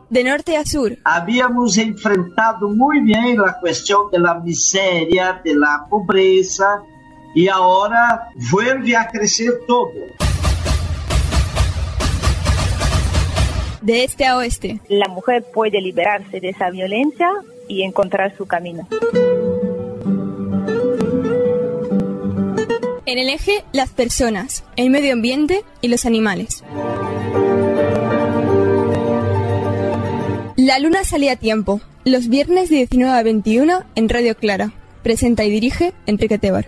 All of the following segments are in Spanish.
de norte a sur. Habíamos enfrentado muy bien la cuestión de la miseria, de la pobreza, y ahora vuelve a crecer todo. De este a oeste. La mujer puede liberarse de esa violencia y encontrar su camino. En el eje, las personas, el medio ambiente y los animales. La luna salía a tiempo, los viernes de 19 a 21 en Radio Clara. Presenta y dirige Enrique Tebar.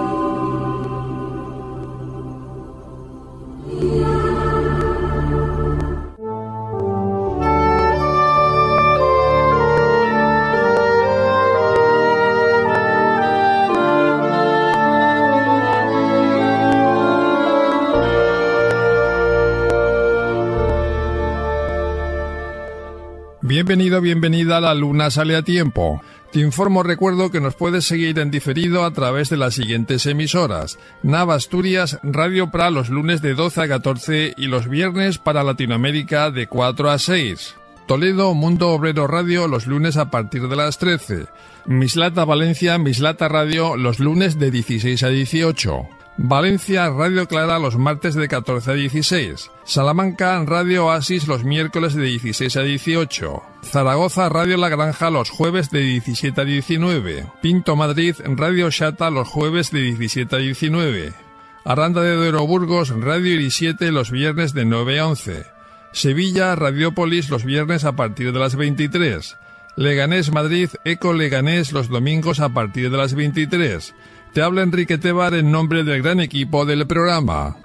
Bienvenido, bienvenida a La Luna Sale a Tiempo. Te recuerdo que nos puedes seguir en diferido a través de las siguientes emisoras. Nava Asturias, Radio Pra los lunes de 12 a 14 y los viernes para Latinoamérica de 4 a 6. Toledo, Mundo Obrero Radio los lunes a partir de las 13. Mislata Valencia, Mislata Radio los lunes de 16 a 18. Valencia, Radio Clara los martes de 14 a 16. Salamanca, Radio Oasis los miércoles de 16 a 18. Zaragoza, Radio La Granja los jueves de 17 a 19. Pinto Madrid, Radio Xata los jueves de 17 a 19. Aranda de Duero Burgos, Radio Iris 7 los viernes de 9 a 11. Sevilla, Radiópolis los viernes a partir de las 23. Leganés Madrid, Eco Leganés los domingos a partir de las 23. Te habla Enrique Tebar en nombre del gran equipo del programa.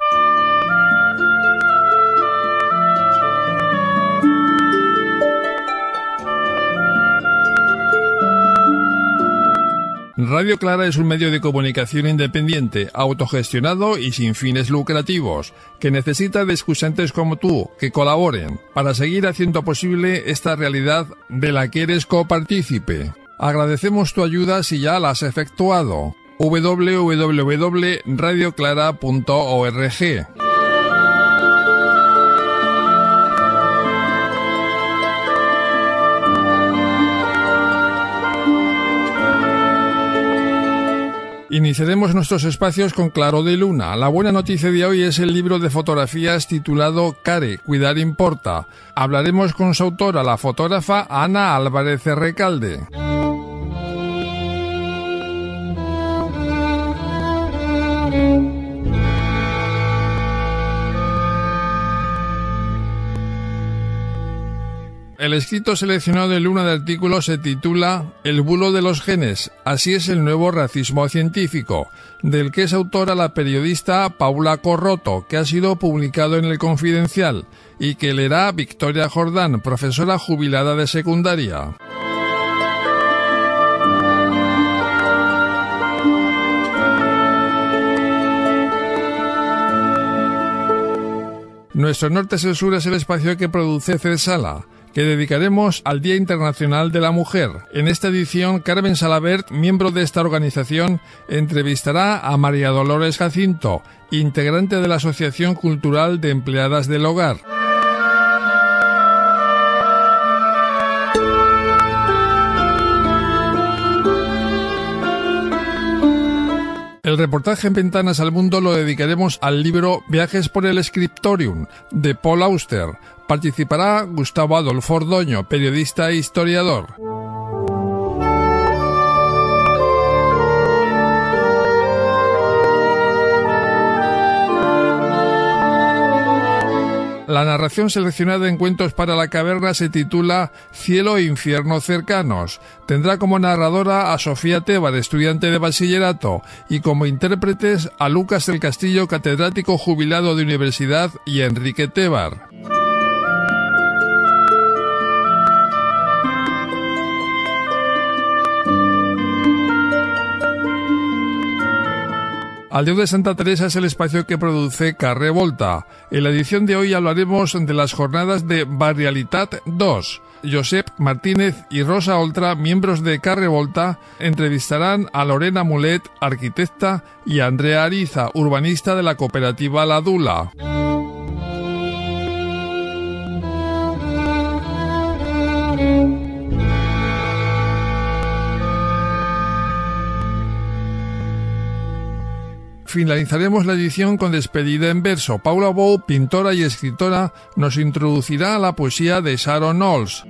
Radio Clara es un medio de comunicación independiente, autogestionado y sin fines lucrativos, que necesita de escuchantes como tú, que colaboren, para seguir haciendo posible esta realidad de la que eres copartícipe. Agradecemos tu ayuda si ya la has efectuado. www.radioclara.org. Iniciaremos nuestros espacios con Claro de Luna. La buena noticia de hoy es el libro de fotografías titulado Care, Cuidar Importa. Hablaremos con su autora, la fotógrafa Ana Álvarez Recalde. El escrito seleccionado de Luna de artículo se titula El bulo de los genes, así es el nuevo racismo científico, del que es autora la periodista Paula Corroto, que ha sido publicado en El Confidencial, y que leerá Victoria Jordán, profesora jubilada de secundaria. Nuestro norte es el sur es el espacio que produce CESALA, que dedicaremos al Día Internacional de la Mujer. En esta edición, Carmen Salabert, miembro de esta organización, entrevistará a María Dolores Jacinto, integrante de la Asociación Cultural de Empleadas del Hogar. El reportaje en Ventanas al Mundo lo dedicaremos al libro Viajes por el Scriptorium, de Paul Auster. Participará Gustavo Adolfo Ordoño, periodista e historiador. La narración seleccionada en Cuentos para la Caverna se titula Cielo e Infierno Cercanos. Tendrá como narradora a Sofía Tebar, estudiante de bachillerato, y como intérpretes a Lucas del Castillo, catedrático jubilado de universidad, y a Enrique Tebar. Aldeo de Santa Teresa es el espacio que produce Carre Volta. En la edición de hoy hablaremos de las jornadas de Barrialitat 2. Josep Martínez y Rosa Oltra, miembros de Carre Volta, entrevistarán a Lorena Mulet, arquitecta, y a Andrea Ariza, urbanista de la cooperativa La Dula. finalizaremos la edición con despedida en verso. Paula Bou, pintora y escritora, nos introducirá a la poesía de Sharon Olds.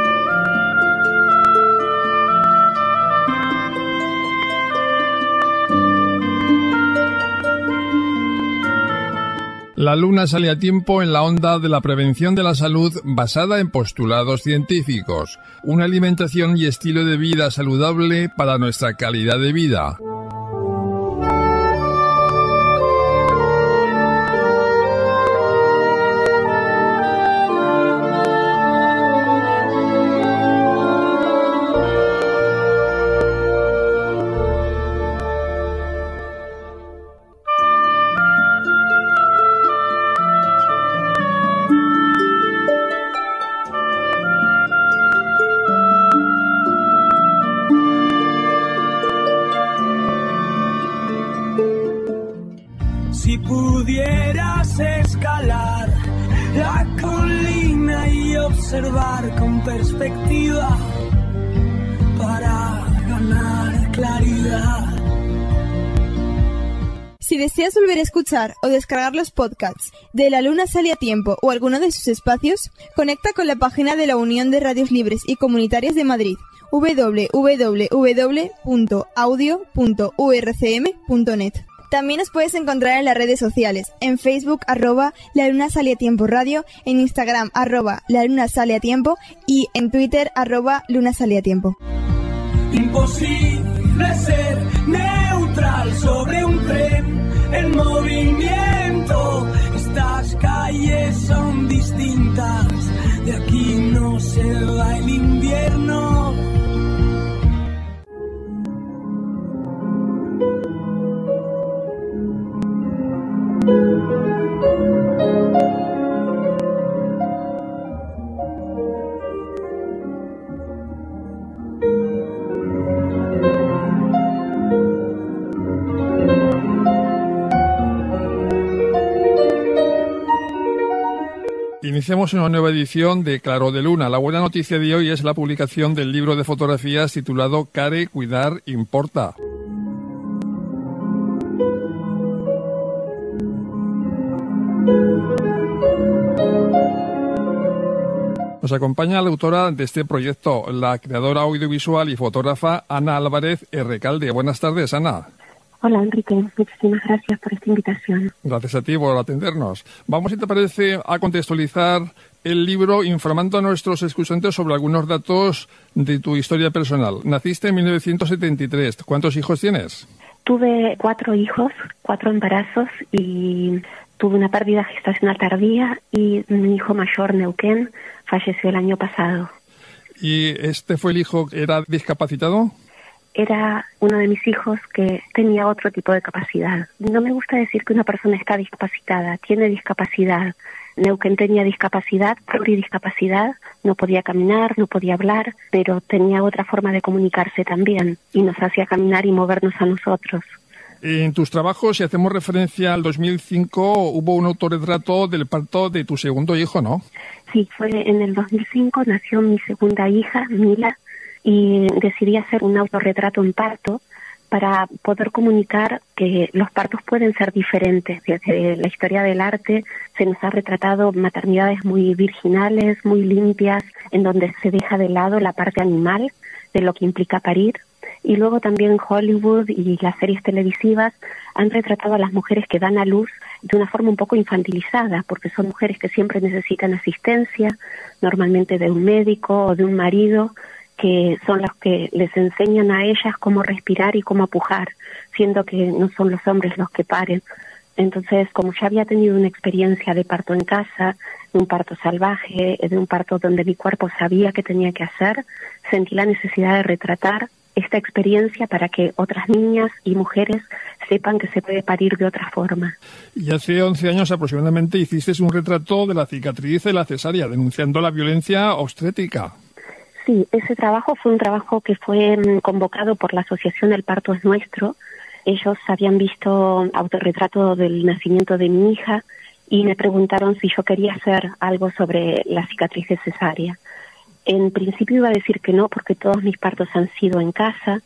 La luna sale a tiempo en la onda de la prevención de la salud basada en postulados científicos, una alimentación y estilo de vida saludable para nuestra calidad de vida. Si pudieras escalar la colina y observar con perspectiva para ganar claridad. Si deseas volver a escuchar o descargar los podcasts de La Luna Sale a Tiempo o alguno de sus espacios, conecta con la página de la Unión de Radios Libres y Comunitarias de Madrid, www.audio.urcm.net. También nos puedes encontrar en las redes sociales, en Facebook @La Luna Sale a Tiempo Radio, en Instagram @La Luna Sale a Tiempo y en Twitter @Luna Sale a Tiempo. Imposible ser neutral sobre un tren en movimiento. Estas calles son distintas, de aquí no se va el invierno. Iniciamos una nueva edición de Claro de Luna. La buena noticia de hoy es la publicación del libro de fotografías titulado Care, Cuidar, Importa. Nos acompaña la autora de este proyecto, la creadora audiovisual y fotógrafa Ana Álvarez Recalde. Buenas tardes, Ana. Hola, Enrique. Muchísimas gracias por esta invitación. Gracias a ti por atendernos. Vamos, si te parece, a contextualizar el libro informando a nuestros escuchantes sobre algunos datos de tu historia personal. Naciste en 1973. ¿Cuántos hijos tienes? Tuve 4 hijos, 4 embarazos y tuve una pérdida gestacional tardía y mi hijo mayor, Neuquén, falleció el año pasado. ¿Y este fue el hijo que era discapacitado? Era uno de mis hijos que tenía otro tipo de capacidad. No me gusta decir que una persona está discapacitada, tiene discapacidad. Neuquén tenía discapacidad, pluridiscapacidad, no podía caminar, no podía hablar, pero tenía otra forma de comunicarse también y nos hacía caminar y movernos a nosotros. En tus trabajos, si hacemos referencia al 2005, hubo un autorretrato del parto de tu segundo hijo, ¿no? Sí, fue en el 2005, nació mi segunda hija, Mila, y decidí hacer un autorretrato en parto para poder comunicar que los partos pueden ser diferentes. Desde la historia del arte se nos ha retratado maternidades muy virginales, muy limpias, en donde se deja de lado la parte animal de lo que implica parir. Y luego también Hollywood y las series televisivas han retratado a las mujeres que dan a luz de una forma un poco infantilizada, porque son mujeres que siempre necesitan asistencia, normalmente de un médico o de un marido, que son los que les enseñan a ellas cómo respirar y cómo pujar, siendo que no son los hombres los que paren. Entonces, como ya había tenido una experiencia de parto en casa, de un parto salvaje, de un parto donde mi cuerpo sabía qué tenía que hacer, sentí la necesidad de retratar esta experiencia para que otras niñas y mujeres sepan que se puede parir de otra forma. Y hace 11 años aproximadamente hiciste un retrato de la cicatriz de la cesárea, denunciando la violencia obstétrica. Sí, ese trabajo fue un trabajo que fue convocado por la Asociación El Parto es Nuestro. Ellos habían visto autorretrato del nacimiento de mi hija y me preguntaron si yo quería hacer algo sobre la cicatriz de cesárea. En principio iba a decir que no, porque todos mis partos han sido en casa,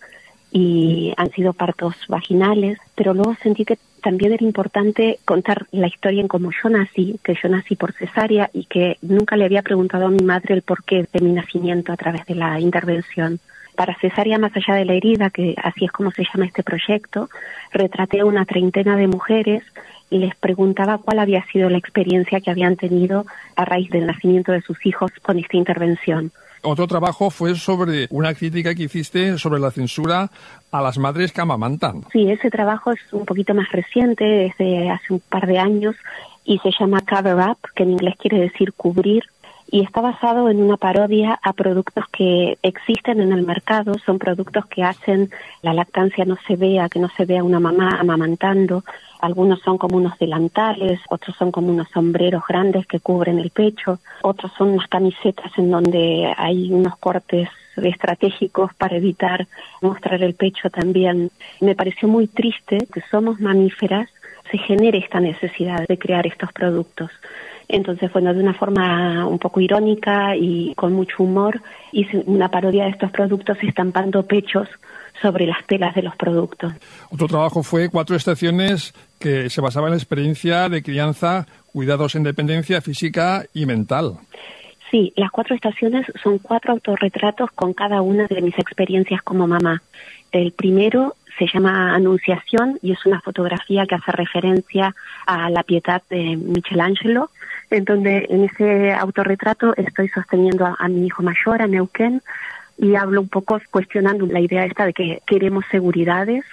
y han sido partos vaginales, pero luego sentí que también era importante contar la historia en cómo yo nací, que yo nací por cesárea y que nunca le había preguntado a mi madre el porqué de mi nacimiento a través de la intervención. Para Cesárea más allá de la herida, que así es como se llama este proyecto, retraté a una treintena de mujeres y les preguntaba cuál había sido la experiencia que habían tenido a raíz del nacimiento de sus hijos con esta intervención. Otro trabajo fue sobre una crítica que hiciste sobre la censura a las madres que amamantan. Sí, ese trabajo es un poquito más reciente, es de hace un par de años y se llama Cover Up, que en inglés quiere decir cubrir, y está basado en una parodia a productos que existen en el mercado. Son productos que hacen la lactancia que no se vea una mamá amamantando. Algunos son como unos delantales, otros son como unos sombreros grandes que cubren el pecho, otros son unas camisetas en donde hay unos cortes estratégicos para evitar mostrar el pecho también. Me pareció muy triste que somos mamíferas, se genere esta necesidad de crear estos productos. Entonces, bueno, de una forma un poco irónica y con mucho humor, hice una parodia de estos productos estampando pechos sobre las telas de los productos. Otro trabajo fue 4 estaciones que se basaba en la experiencia de crianza, cuidados en dependencia física y mental. Sí, las 4 estaciones son 4 autorretratos con cada una de mis experiencias como mamá. El primero se llama Anunciación y es una fotografía que hace referencia a la Pietà de Michelangelo, en donde en ese autorretrato estoy sosteniendo a mi hijo mayor, a Neuquén, y hablo un poco cuestionando la idea esta de que queremos seguridades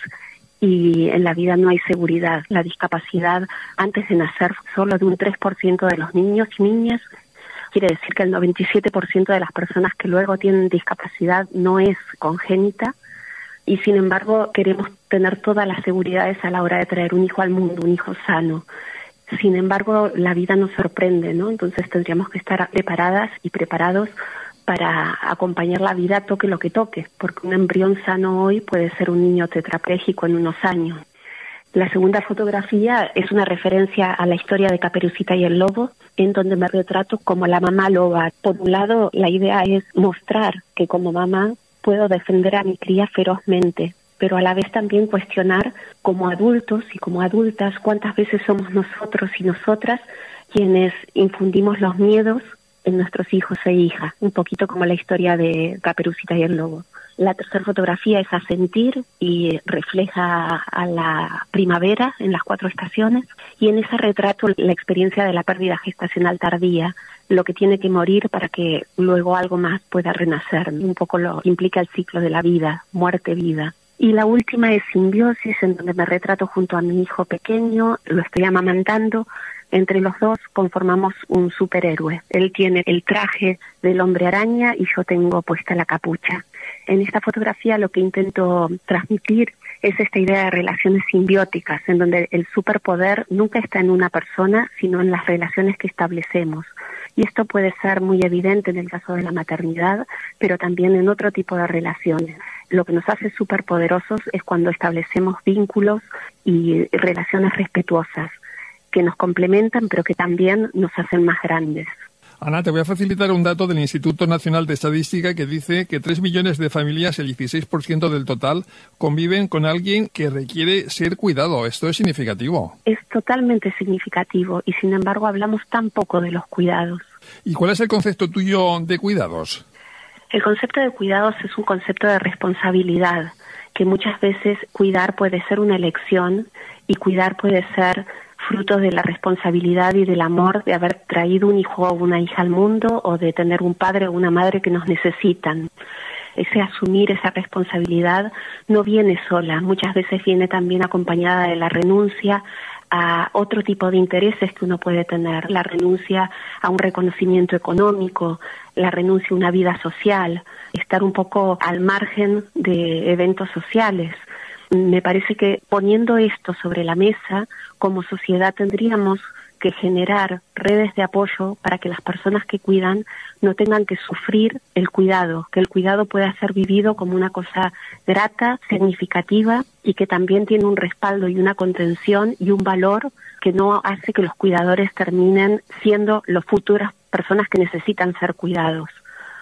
y en la vida no hay seguridad. La discapacidad antes de nacer solo de un 3% de los niños y niñas, quiere decir que el 97% de las personas que luego tienen discapacidad no es congénita, y sin embargo queremos tener todas las seguridades a la hora de traer un hijo al mundo, un hijo sano. Sin embargo, la vida nos sorprende, ¿no? Entonces tendríamos que estar preparadas y preparados para acompañar la vida toque lo que toque, porque un embrión sano hoy puede ser un niño tetrapléjico en unos años. La segunda fotografía es una referencia a la historia de Caperucita y el lobo, en donde me retrato como la mamá loba. Por un lado, la idea es mostrar que como mamá puedo defender a mi cría ferozmente, pero a la vez también cuestionar como adultos y como adultas cuántas veces somos nosotros y nosotras quienes infundimos los miedos en nuestros hijos e hijas, un poquito como la historia de Caperucita y el lobo. La tercera fotografía es Asentir y refleja a la primavera en las 4 estaciones, y en ese retrato la experiencia de la pérdida gestacional tardía, lo que tiene que morir para que luego algo más pueda renacer, un poco lo que implica el ciclo de la vida, muerte-vida. Y la última es Simbiosis, en donde me retrato junto a mi hijo pequeño, lo estoy amamantando. Entre los dos conformamos un superhéroe. Él tiene el traje del hombre araña y yo tengo puesta la capucha. En esta fotografía lo que intento transmitir es esta idea de relaciones simbióticas, en donde el superpoder nunca está en una persona, sino en las relaciones que establecemos. Y esto puede ser muy evidente en el caso de la maternidad, pero también en otro tipo de relaciones. Lo que nos hace superpoderosos es cuando establecemos vínculos y relaciones respetuosas, que nos complementan, pero que también nos hacen más grandes. Ana, te voy a facilitar un dato del Instituto Nacional de Estadística que dice que 3 millones de familias, el 16% del total, conviven con alguien que requiere ser cuidado. Esto es significativo. Es totalmente significativo y sin embargo hablamos tan poco de los cuidados. ¿Y cuál es el concepto tuyo de cuidados? El concepto de cuidados es un concepto de responsabilidad, que muchas veces cuidar puede ser una elección y cuidar puede ser fruto de la responsabilidad y del amor de haber traído un hijo o una hija al mundo, o de tener un padre o una madre que nos necesitan. Ese asumir esa responsabilidad no viene sola, muchas veces viene también acompañada de la renuncia a otro tipo de intereses que uno puede tener, la renuncia a un reconocimiento económico, la renuncia a una vida social, estar un poco al margen de eventos sociales. Me parece que poniendo esto sobre la mesa, como sociedad tendríamos que generar redes de apoyo para que las personas que cuidan no tengan que sufrir el cuidado, que el cuidado pueda ser vivido como una cosa grata, significativa, y que también tiene un respaldo y una contención y un valor que no hace que los cuidadores terminen siendo las futuras personas que necesitan ser cuidados.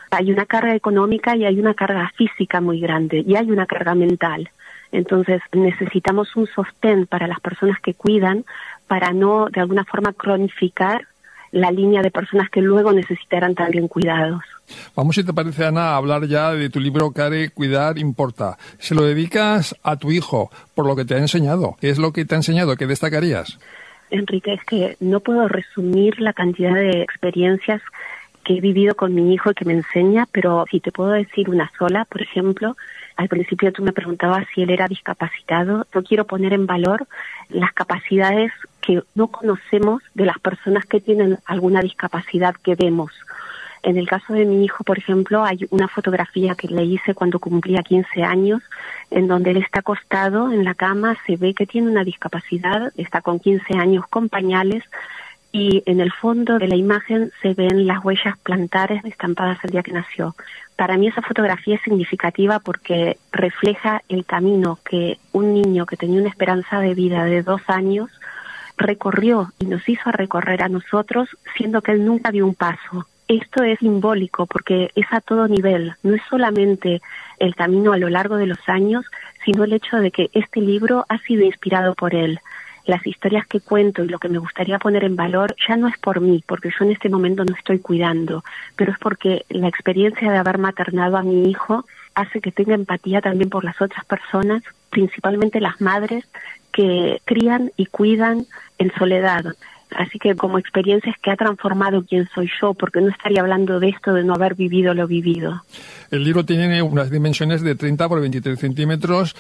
Hay una carga económica y hay una carga física muy grande y hay una carga mental. Entonces necesitamos un sostén para las personas que cuidan para no de alguna forma cronificar la línea de personas que luego necesitarán también cuidados. Vamos, si te parece, Ana, a hablar ya de tu libro Care, Cuidar Importa. Se lo dedicas a tu hijo, por lo que te ha enseñado. ¿Qué es lo que te ha enseñado? ¿Qué destacarías? Enrique, es que no puedo resumir la cantidad de experiencias que he vivido con mi hijo y que me enseña, pero si te puedo decir una sola, por ejemplo, al principio tú me preguntabas si él era discapacitado. Yo quiero poner en valor las capacidades que no conocemos de las personas que tienen alguna discapacidad que vemos. En el caso de mi hijo, por ejemplo, hay una fotografía que le hice cuando cumplía 15 años, en donde él está acostado en la cama, se ve que tiene una discapacidad, está con 15 años con pañales, y en el fondo de la imagen se ven las huellas plantares estampadas el día que nació. Para mí esa fotografía es significativa porque refleja el camino que un niño que tenía una esperanza de vida de 2 años recorrió y nos hizo recorrer a nosotros, siendo que él nunca dio un paso. Esto es simbólico porque es a todo nivel, no es solamente el camino a lo largo de los años, sino el hecho de que este libro ha sido inspirado por él. Las historias que cuento y lo que me gustaría poner en valor ya no es por mí, porque yo en este momento no estoy cuidando, pero es porque la experiencia de haber maternado a mi hijo hace que tenga empatía también por las otras personas, principalmente las madres que crían y cuidan en soledad. Así que como experiencia es que ha transformado quién soy yo, porque no estaría hablando de esto de no haber vivido lo vivido. El libro tiene unas dimensiones de 30 por 23 centímetros,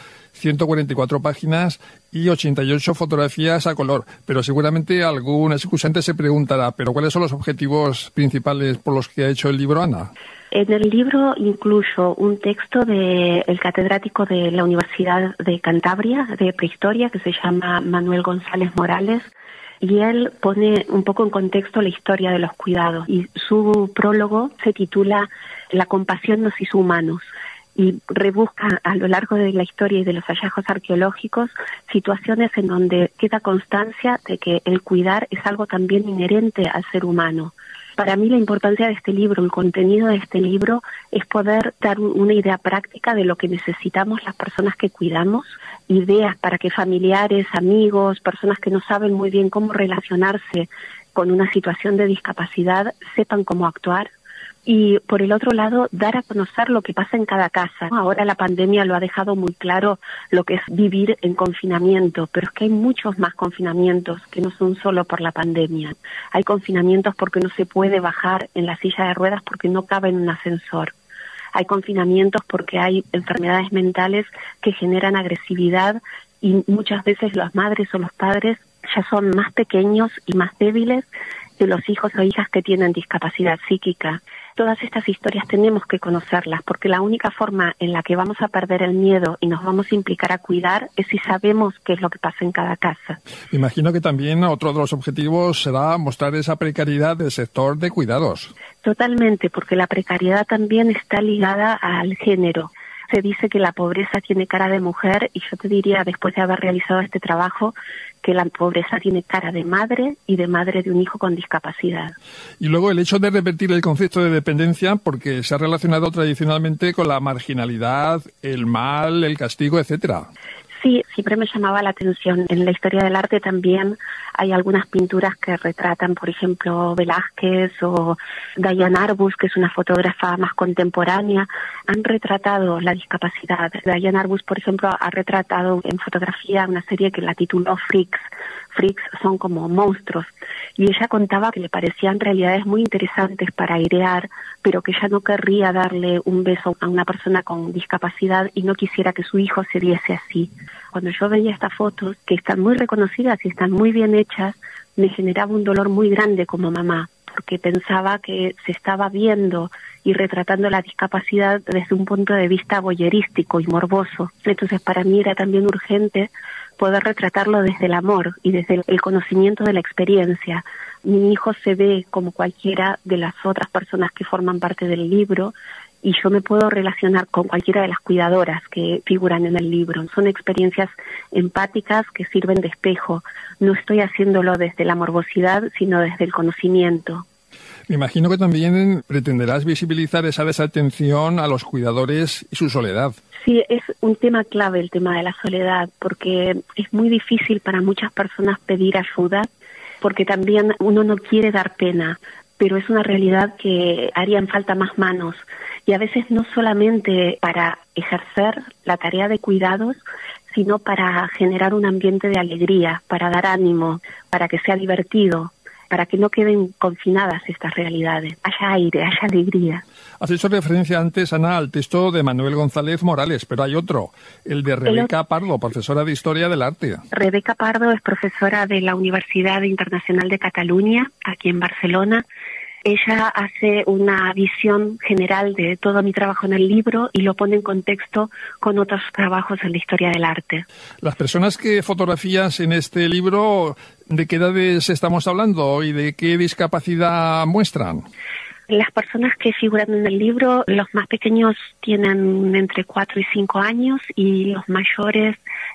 144 páginas y 88 fotografías a color. Pero seguramente algún escuchante se preguntará, ¿pero cuáles son los objetivos principales por los que ha hecho el libro, Ana? En el libro incluyo un texto del catedrático de la Universidad de Cantabria, de Prehistoria, que se llama Manuel González Morales, y él pone un poco en contexto la historia de los cuidados. Y su prólogo se titula La compasión nos hizo humanos, y rebusca a lo largo de la historia y de los hallazgos arqueológicos situaciones en donde queda constancia de que el cuidar es algo también inherente al ser humano. Para mí la importancia de este libro, el contenido de este libro, es poder dar una idea práctica de lo que necesitamos las personas que cuidamos, ideas para que familiares, amigos, personas que no saben muy bien cómo relacionarse con una situación de discapacidad, sepan cómo actuar. Y por el otro lado, dar a conocer lo que pasa en cada casa. Ahora la pandemia lo ha dejado muy claro lo que es vivir en confinamiento, pero es que hay muchos más confinamientos que no son solo por la pandemia. Hay confinamientos porque no se puede bajar en la silla de ruedas porque no cabe en un ascensor. Hay confinamientos porque hay enfermedades mentales que generan agresividad y muchas veces las madres o los padres ya son más pequeños y más débiles que los hijos o hijas que tienen discapacidad psíquica. Todas estas historias tenemos que conocerlas, porque la única forma en la que vamos a perder el miedo y nos vamos a implicar a cuidar es si sabemos qué es lo que pasa en cada casa. Imagino que también otro de los objetivos será mostrar esa precariedad del sector de cuidados. Totalmente, porque la precariedad también está ligada al género. Se dice que la pobreza tiene cara de mujer y yo te diría, después de haber realizado este trabajo, que la pobreza tiene cara de madre y de madre de un hijo con discapacidad. Y luego el hecho de repetir el concepto de dependencia porque se ha relacionado tradicionalmente con la marginalidad, el mal, el castigo, etcétera. Sí, siempre me llamaba la atención. En la historia del arte también hay algunas pinturas que retratan, por ejemplo, Velázquez o Diane Arbus, que es una fotógrafa más contemporánea, han retratado la discapacidad. Diane Arbus, por ejemplo, ha retratado en fotografía una serie que la tituló Freaks. Freaks son como monstruos. Y ella contaba que le parecían realidades muy interesantes para airear, pero que ella no querría darle un beso a una persona con discapacidad y no quisiera que su hijo se viese así. Cuando yo veía estas fotos, que están muy reconocidas y están muy bien hechas, me generaba un dolor muy grande como mamá, porque pensaba que se estaba viendo y retratando la discapacidad desde un punto de vista voyerístico y morboso. Entonces para mí era también urgente poder retratarlo desde el amor y desde el conocimiento de la experiencia. Mi hijo se ve como cualquiera de las otras personas que forman parte del libro y yo me puedo relacionar con cualquiera de las cuidadoras que figuran en el libro. Son experiencias empáticas que sirven de espejo. No estoy haciéndolo desde la morbosidad, sino desde el conocimiento. Me imagino que también pretenderás visibilizar esa desatención a los cuidadores y su soledad. Sí, es un tema clave el tema de la soledad, porque es muy difícil para muchas personas pedir ayuda, porque también uno no quiere dar pena, pero es una realidad que harían falta más manos. Y a veces no solamente para ejercer la tarea de cuidados, sino para generar un ambiente de alegría, para dar ánimo, para que sea divertido, para que no queden confinadas estas realidades. Haya aire, haya alegría. Has hecho referencia antes, Ana, al texto de Manuel González Morales, pero hay otro, el de Rebeca Pardo, profesora de Historia del Arte. Rebeca Pardo es profesora de la Universidad Internacional de Cataluña, aquí en Barcelona. Ella hace una visión general de todo mi trabajo en el libro y lo pone en contexto con otros trabajos en la historia del arte. Las personas que fotografías en este libro, ¿de qué edades estamos hablando y de qué discapacidad muestran? Las personas que figuran en el libro, los más pequeños tienen entre 4 y 5 años y los mayores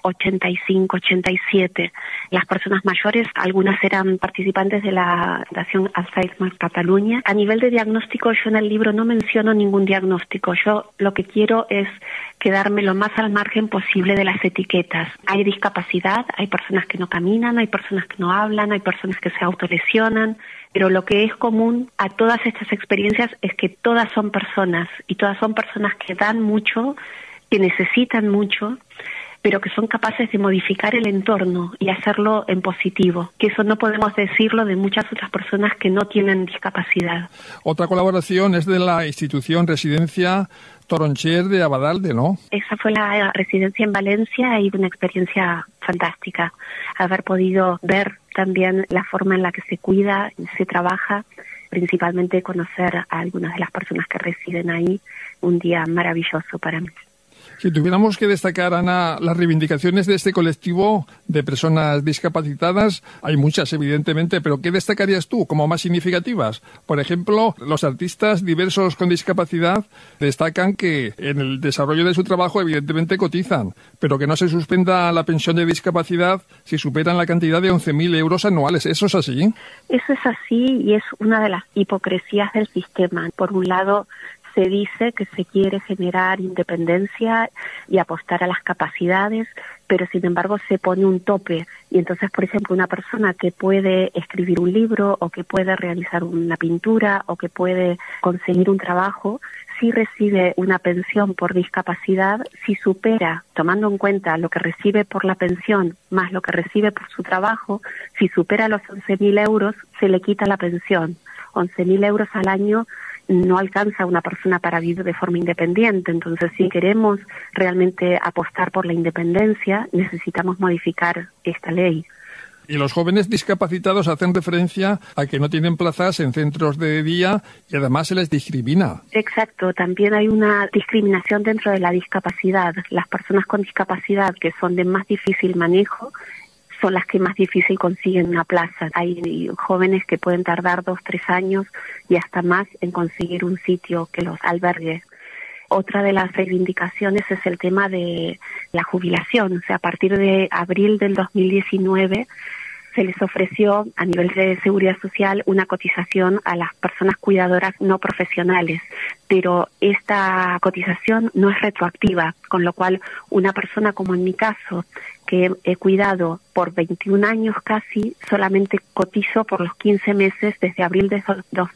85, 87. Las personas mayores, algunas eran participantes de la Fundación Alzheimer Cataluña. A nivel de diagnóstico, yo en el libro no menciono ningún diagnóstico. Yo lo que quiero es quedarme lo más al margen posible de las etiquetas. Hay discapacidad, hay personas que no caminan, hay personas que no hablan, hay personas que se autolesionan, pero lo que es común a todas estas experiencias es que todas son personas, y todas son personas que dan mucho, que necesitan mucho, pero que son capaces de modificar el entorno y hacerlo en positivo, que eso no podemos decirlo de muchas otras personas que no tienen discapacidad. Otra colaboración es de la institución Residencia Toroncher de Abadalde, ¿no? Esa fue la residencia en Valencia y una experiencia fantástica. Haber podido ver también la forma en la que se cuida, se trabaja, principalmente conocer a algunas de las personas que residen ahí, un día maravilloso para mí. Si tuviéramos que destacar, Ana, las reivindicaciones de este colectivo de personas discapacitadas, hay muchas, evidentemente, pero ¿qué destacarías tú como más significativas? Por ejemplo, los artistas diversos con discapacidad destacan que en el desarrollo de su trabajo, evidentemente, cotizan, pero que no se suspenda la pensión de discapacidad si superan la cantidad de 11.000 euros anuales. ¿Eso es así? Eso es así y es una de las hipocresías del sistema. Por un lado, se dice que se quiere generar independencia y apostar a las capacidades, pero sin embargo se pone un tope. Y entonces, por ejemplo, una persona que puede escribir un libro o que puede realizar una pintura o que puede conseguir un trabajo, si recibe una pensión por discapacidad, si supera, tomando en cuenta lo que recibe por la pensión más lo que recibe por su trabajo, si supera los 11.000 euros, se le quita la pensión. 11.000 euros al año no alcanza a una persona para vivir de forma independiente. Entonces, si queremos realmente apostar por la independencia, necesitamos modificar esta ley. Y los jóvenes discapacitados hacen referencia a que no tienen plazas en centros de día y además se les discrimina. Exacto, también hay una discriminación dentro de la discapacidad. Las personas con discapacidad que son de más difícil manejo son las que más difícil consiguen una plaza. Hay jóvenes que pueden tardar 2, 3 años y hasta más en conseguir un sitio que los albergue. Otra de las reivindicaciones es el tema de la jubilación. O sea, a partir de abril del 2019 se les ofreció a nivel de seguridad social una cotización a las personas cuidadoras no profesionales, pero esta cotización no es retroactiva, con lo cual una persona como en mi caso, que he cuidado por 21 años casi, solamente cotizo por los 15 meses desde abril de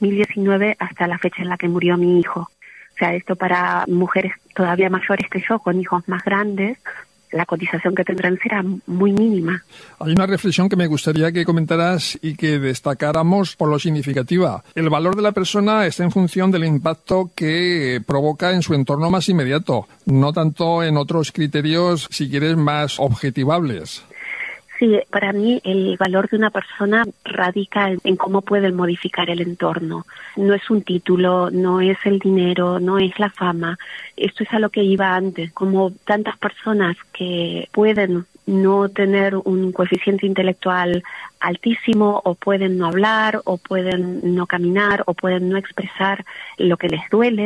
2019 hasta la fecha en la que murió mi hijo. O sea, esto para mujeres todavía mayores que yo, con hijos más grandes, la cotización que tendrán será muy mínima. Hay una reflexión que me gustaría que comentaras y que destacáramos por lo significativa. El valor de la persona está en función del impacto que provoca en su entorno más inmediato, no tanto en otros criterios, si quieres, más objetivables. Sí, para mí el valor de una persona radica en cómo puede modificar el entorno. No es un título, no es el dinero, no es la fama. Esto es a lo que iba antes. Como tantas personas que pueden no tener un coeficiente intelectual altísimo, o pueden no hablar, o pueden no caminar, o pueden no expresar lo que les duele,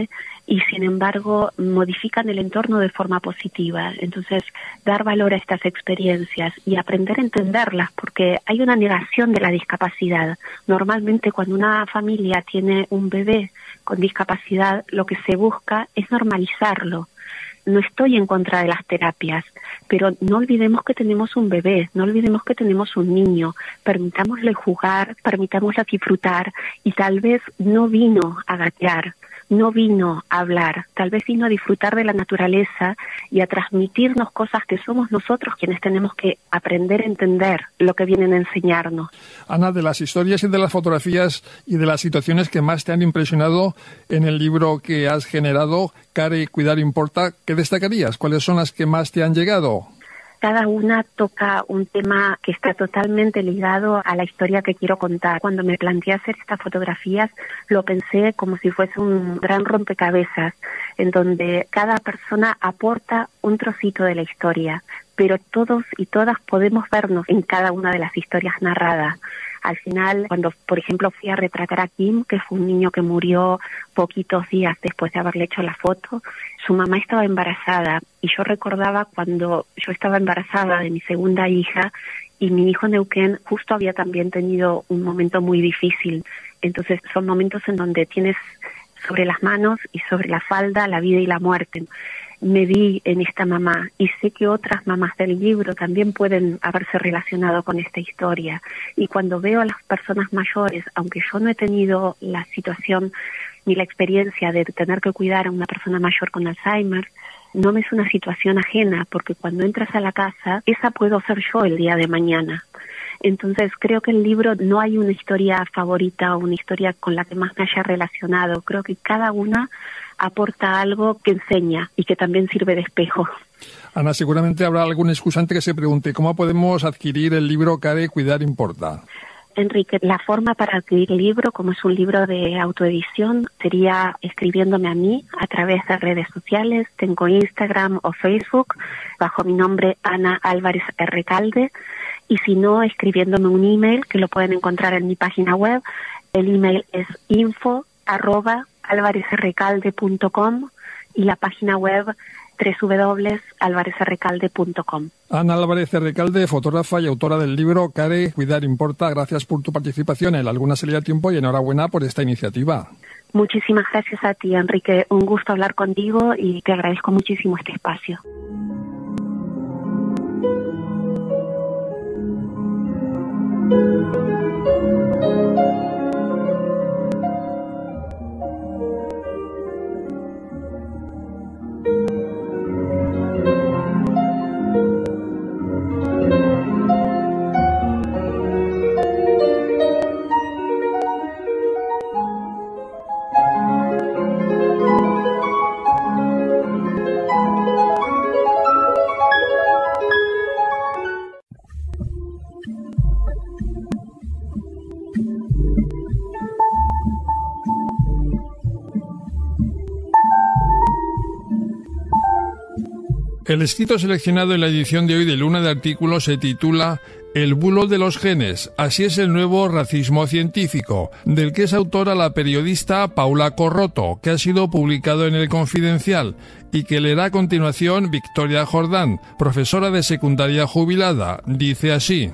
y sin embargo modifican el entorno de forma positiva. Entonces, dar valor a estas experiencias y aprender a entenderlas, porque hay una negación de la discapacidad. Normalmente cuando una familia tiene un bebé con discapacidad, lo que se busca es normalizarlo. No estoy en contra de las terapias, pero no olvidemos que tenemos un bebé, no olvidemos que tenemos un niño, permitámosle jugar, permitámosle disfrutar, y tal vez no vino a gatear, no vino a hablar, tal vez vino a disfrutar de la naturaleza y a transmitirnos cosas que somos nosotros quienes tenemos que aprender a entender lo que vienen a enseñarnos. Ana, de las historias y de las fotografías y de las situaciones que más te han impresionado en el libro que has generado, Care, Cuidar Importa, ¿qué destacarías? ¿Cuáles son las que más te han llegado? Cada una toca un tema que está totalmente ligado a la historia que quiero contar. Cuando me planteé hacer estas fotografías, lo pensé como si fuese un gran rompecabezas, en donde cada persona aporta un trocito de la historia, pero todos y todas podemos vernos en cada una de las historias narradas. Al final, cuando, por ejemplo, fui a retratar a Kim, que fue un niño que murió poquitos días después de haberle hecho la foto, su mamá estaba embarazada, y yo recordaba cuando yo estaba embarazada de mi segunda hija, y mi hijo Neuquén justo había también tenido un momento muy difícil. Entonces son momentos en donde tienes sobre las manos y sobre la falda la vida y la muerte. Me vi en esta mamá y sé que otras mamás del libro también pueden haberse relacionado con esta historia. Y cuando veo a las personas mayores, aunque yo no he tenido la situación ni la experiencia de tener que cuidar a una persona mayor con Alzheimer, no me es una situación ajena, porque cuando entras a la casa, esa puedo ser yo el día de mañana. Entonces creo que el libro no hay una historia favorita o una historia con la que más me haya relacionado. Creo que cada una aporta algo que enseña y que también sirve de espejo. Ana, seguramente habrá algún excusante que se pregunte ¿cómo podemos adquirir el libro Care, Cuidar Importa? Enrique, la forma para adquirir el libro, como es un libro de autoedición, sería escribiéndome a mí a través de redes sociales. Tengo Instagram o Facebook bajo mi nombre Ana Álvarez Recalde, y si no, escribiéndome un email que lo pueden encontrar en mi página web. El email es info@alvarezrecalde.com y la página web www.alvarezrecalde.com. Ana Álvarez Recalde, fotógrafa y autora del libro Care, Cuidar Importa. Gracias por tu participación en La Luna Salía a Tiempo y enhorabuena por esta iniciativa. Muchísimas gracias a ti, Enrique. Un gusto hablar contigo y te agradezco muchísimo este espacio. El escrito seleccionado en la edición de hoy de Luna de Artículos se titula El bulo de los genes, así es el nuevo racismo científico, del que es autora la periodista Paula Corroto, que ha sido publicado en El Confidencial, y que leerá a continuación Victoria Jordán, profesora de secundaria jubilada. Dice así.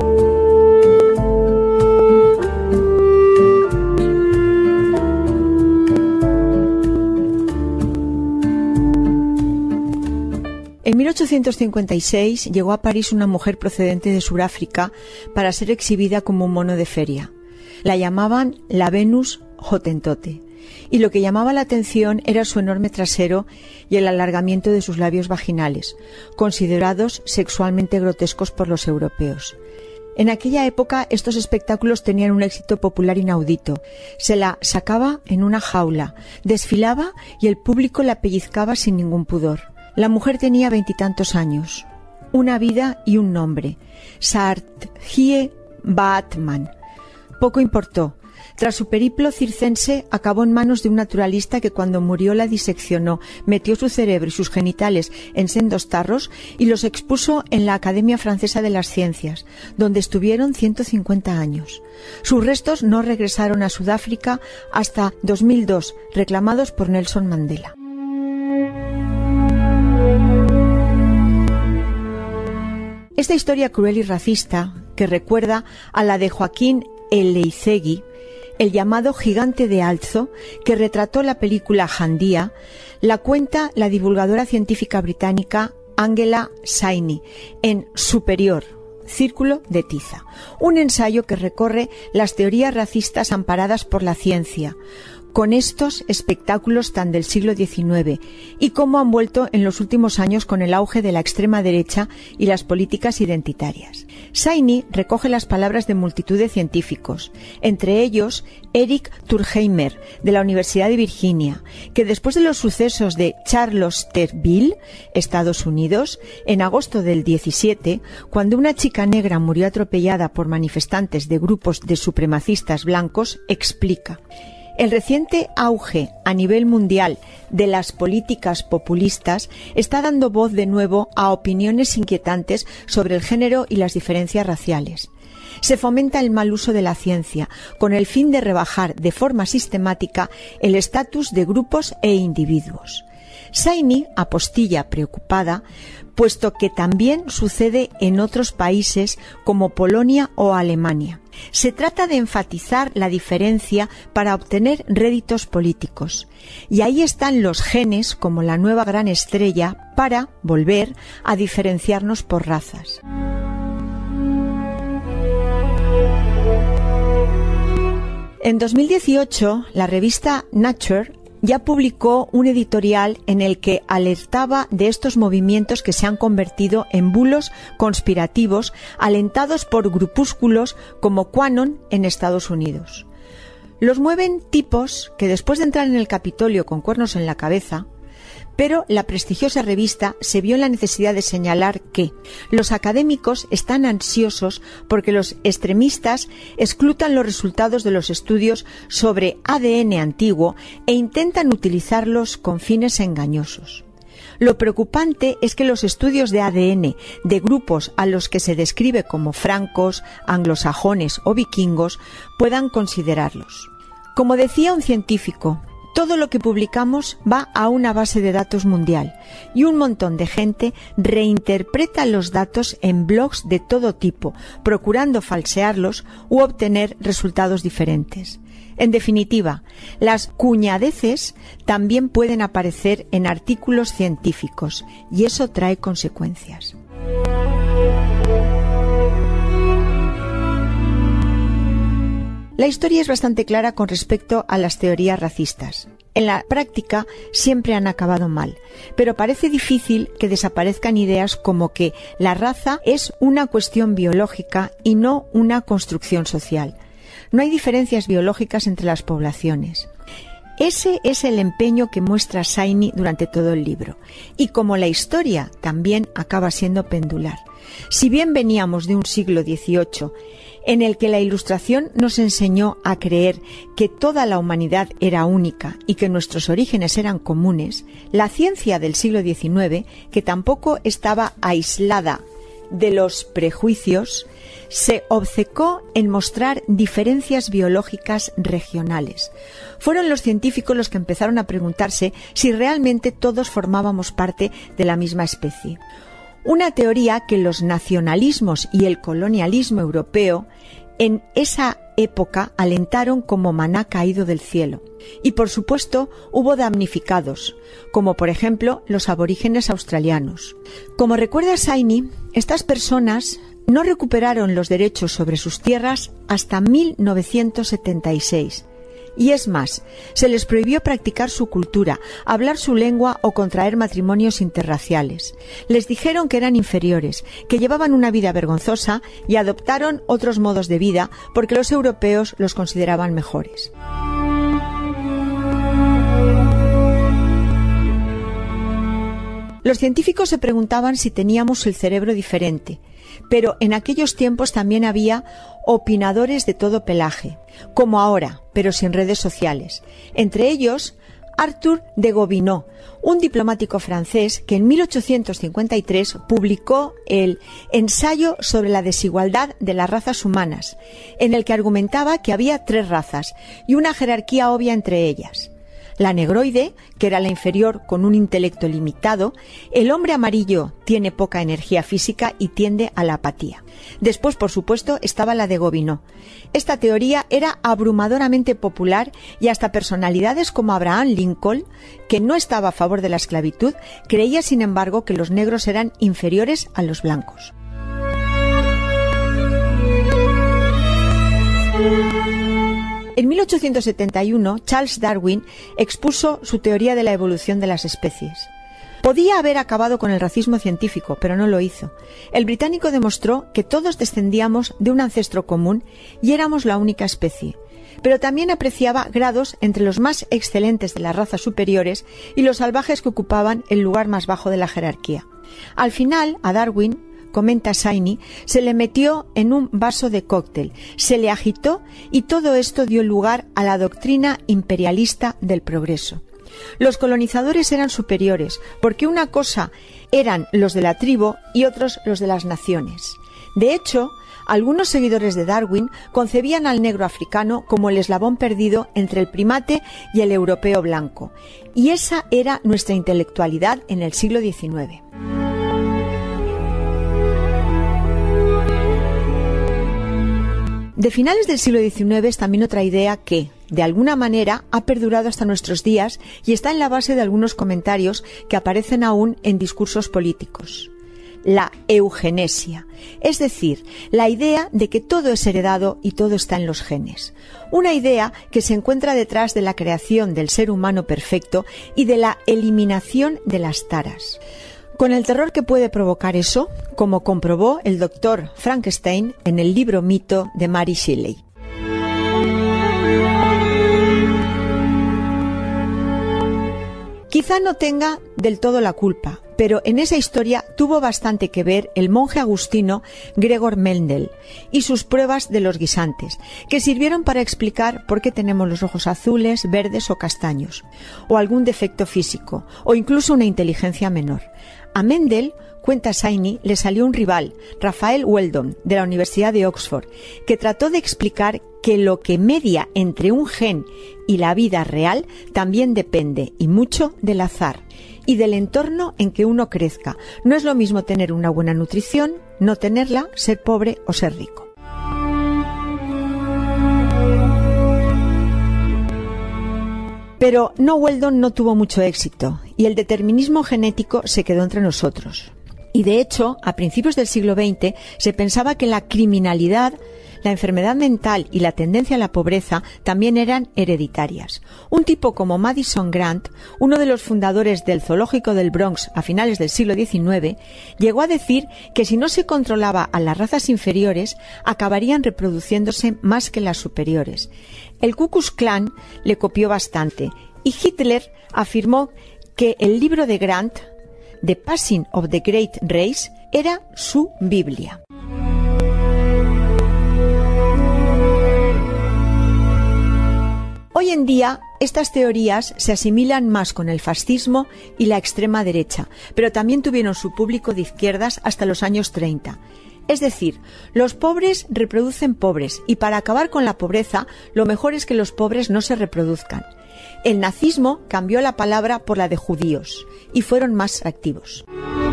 En 1856 llegó a París una mujer procedente de Sudáfrica para ser exhibida como un mono de feria. La llamaban la Venus Hottentote, y lo que llamaba la atención era su enorme trasero y el alargamiento de sus labios vaginales, considerados sexualmente grotescos por los europeos. En aquella época estos espectáculos tenían un éxito popular inaudito. Se la sacaba en una jaula, desfilaba y el público la pellizcaba sin ningún pudor. La mujer tenía 20 y tantos años, una vida y un nombre, Saartjie Baatman. Poco importó. tras su periplo circense, acabó en manos de un naturalista que cuando murió la diseccionó, metió su cerebro y sus genitales en sendos tarros y los expuso en la Academia Francesa de las Ciencias, donde estuvieron 150 años. Sus restos no regresaron a Sudáfrica hasta 2002, reclamados por Nelson Mandela. Esta historia cruel y racista, que recuerda a la de Joaquín Eleizegui, el llamado Gigante de Alzo, que retrató la película Jandía, la cuenta la divulgadora científica británica Angela Saini en Superior, Círculo de Tiza, un ensayo que recorre las teorías racistas amparadas por la ciencia, con estos espectáculos tan del siglo XIX y cómo han vuelto en los últimos años con el auge de la extrema derecha y las políticas identitarias. Saini recoge las palabras de multitud de científicos, entre ellos Eric Turkheimer, de la Universidad de Virginia, que después de los sucesos de Charlottesville, Estados Unidos, en agosto del 17, cuando una chica negra murió atropellada por manifestantes de grupos de supremacistas blancos, explica: el reciente auge a nivel mundial de las políticas populistas está dando voz de nuevo a opiniones inquietantes sobre el género y las diferencias raciales. Se fomenta el mal uso de la ciencia con el fin de rebajar de forma sistemática el estatus de grupos e individuos. Saini apostilla preocupada, puesto que también sucede en otros países como Polonia o Alemania. Se trata de enfatizar la diferencia para obtener réditos políticos. Y ahí están los genes como la nueva gran estrella para volver a diferenciarnos por razas. En 2018, la revista Nature ya publicó un editorial en el que alertaba de estos movimientos que se han convertido en bulos conspirativos alentados por grupúsculos como QAnon en Estados Unidos. Los mueven tipos que después de entrar en el Capitolio con cuernos en la cabeza, pero la prestigiosa revista se vio en la necesidad de señalar que los académicos están ansiosos porque los extremistas escrutan los resultados de los estudios sobre ADN antiguo e intentan utilizarlos con fines engañosos. Lo preocupante es que los estudios de ADN de grupos a los que se describe como francos, anglosajones o vikingos puedan considerarlos. Como decía un científico, todo lo que publicamos va a una base de datos mundial y un montón de gente reinterpreta los datos en blogs de todo tipo, procurando falsearlos u obtener resultados diferentes. En definitiva, las cuñadeces también pueden aparecer en artículos científicos y eso trae consecuencias. La historia es bastante clara con respecto a las teorías racistas. En la práctica siempre han acabado mal, pero parece difícil que desaparezcan ideas como que la raza es una cuestión biológica y no una construcción social. No hay diferencias biológicas entre las poblaciones. Ese es el empeño que muestra Saini durante todo el libro. Y como la historia también acaba siendo pendular. Si bien veníamos de un siglo XVIII en el que la Ilustración nos enseñó a creer que toda la humanidad era única y que nuestros orígenes eran comunes, la ciencia del siglo XIX, que tampoco estaba aislada de los prejuicios, se obcecó en mostrar diferencias biológicas regionales. Fueron los científicos los que empezaron a preguntarse si realmente todos formábamos parte de la misma especie. Una teoría que los nacionalismos y el colonialismo europeo en esa época alentaron como maná caído del cielo. Y por supuesto hubo damnificados, como por ejemplo los aborígenes australianos. Como recuerda Saini, estas personas no recuperaron los derechos sobre sus tierras hasta 1976. Y es más, se les prohibió practicar su cultura, hablar su lengua o contraer matrimonios interraciales. Les dijeron que eran inferiores, que llevaban una vida vergonzosa y adoptaron otros modos de vida porque los europeos los consideraban mejores. Los científicos se preguntaban si teníamos el cerebro diferente, pero en aquellos tiempos también había opinadores de todo pelaje, como ahora, pero sin redes sociales. Entre ellos, Arthur de Gobineau, un diplomático francés que en 1853 publicó el Ensayo sobre la desigualdad de las razas humanas, en el que argumentaba que había 3 razas y una jerarquía obvia entre ellas: la negroide, que era la inferior con un intelecto limitado; el hombre amarillo tiene poca energía física y tiende a la apatía. Después, por supuesto, estaba la de Gobineau. Esta teoría era abrumadoramente popular y hasta personalidades como Abraham Lincoln, que no estaba a favor de la esclavitud, creía sin embargo que los negros eran inferiores a los blancos. En 1871, Charles Darwin expuso su teoría de la evolución de las especies. Podía haber acabado con el racismo científico, pero no lo hizo. El británico demostró que todos descendíamos de un ancestro común y éramos la única especie. Pero también apreciaba grados entre los más excelentes de las razas superiores y los salvajes que ocupaban el lugar más bajo de la jerarquía. Al final, a Darwin, comenta Saini, se le metió en un vaso de cóctel, se le agitó y todo esto dio lugar a la doctrina imperialista del progreso. Los colonizadores eran superiores, porque una cosa eran los de la tribu y otros los de las naciones. De hecho, algunos seguidores de Darwin concebían al negro africano como el eslabón perdido entre el primate y el europeo blanco. Y esa era nuestra intelectualidad en el siglo XIX. De finales del siglo XIX es también otra idea que, de alguna manera, ha perdurado hasta nuestros días y está en la base de algunos comentarios que aparecen aún en discursos políticos: la eugenesia, es decir, la idea de que todo es heredado y todo está en los genes. Una idea que se encuentra detrás de la creación del ser humano perfecto y de la eliminación de las taras. Con el terror que puede provocar eso, como comprobó el doctor Frankenstein en el libro Mito de Mary Shelley. Quizá no tenga del todo la culpa, pero en esa historia tuvo bastante que ver el monje agustino Gregor Mendel y sus pruebas de los guisantes, que sirvieron para explicar por qué tenemos los ojos azules, verdes o castaños, o algún defecto físico, o incluso una inteligencia menor. A Mendel, cuenta Saini, le salió un rival, Raphael Weldon, de la Universidad de Oxford, que trató de explicar que lo que media entre un gen y la vida real también depende, y mucho, del azar y del entorno en que uno crezca. No es lo mismo tener una buena nutrición, no tenerla, ser pobre o ser rico. Pero Weldon no tuvo mucho éxito y el determinismo genético se quedó entre nosotros. Y de hecho, a principios del siglo XX se pensaba que la criminalidad, la enfermedad mental y la tendencia a la pobreza también eran hereditarias. Un tipo como Madison Grant, uno de los fundadores del Zoológico del Bronx a finales del siglo XIX, llegó a decir que si no se controlaba a las razas inferiores, acabarían reproduciéndose más que las superiores. El Ku Klux Klan le copió bastante y Hitler afirmó que el libro de Grant, The Passing of the Great Race, era su Biblia. Hoy en día, estas teorías se asimilan más con el fascismo y la extrema derecha, pero también tuvieron su público de izquierdas hasta los años 30. Es decir, los pobres reproducen pobres y para acabar con la pobreza, lo mejor es que los pobres no se reproduzcan. El nazismo cambió la palabra por la de judíos y fueron más activos.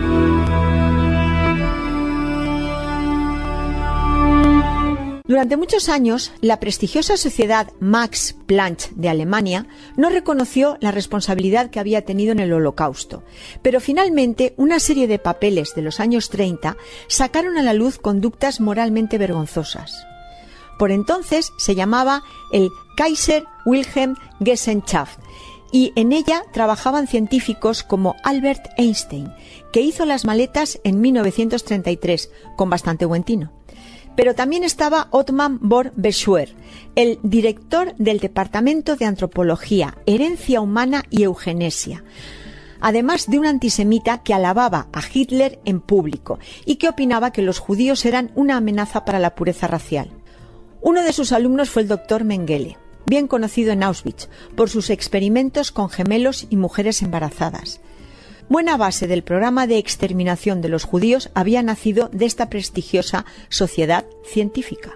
Durante muchos años, la prestigiosa sociedad Max Planck de Alemania no reconoció la responsabilidad que había tenido en el Holocausto, pero finalmente una serie de papeles de los años 30 sacaron a la luz conductas moralmente vergonzosas. Por entonces se llamaba el Kaiser Wilhelm Gesellschaft y en ella trabajaban científicos como Albert Einstein, que hizo las maletas en 1933 con bastante buen tino. Pero también estaba Othman von Beschwer, el director del Departamento de Antropología, Herencia Humana y Eugenesia. además de un antisemita que alababa a Hitler en público y que opinaba que los judíos eran una amenaza para la pureza racial. Uno de sus alumnos fue el doctor Mengele, bien conocido en Auschwitz por sus experimentos con gemelos y mujeres embarazadas. Buena base del programa de exterminación de los judíos había nacido de esta prestigiosa sociedad científica.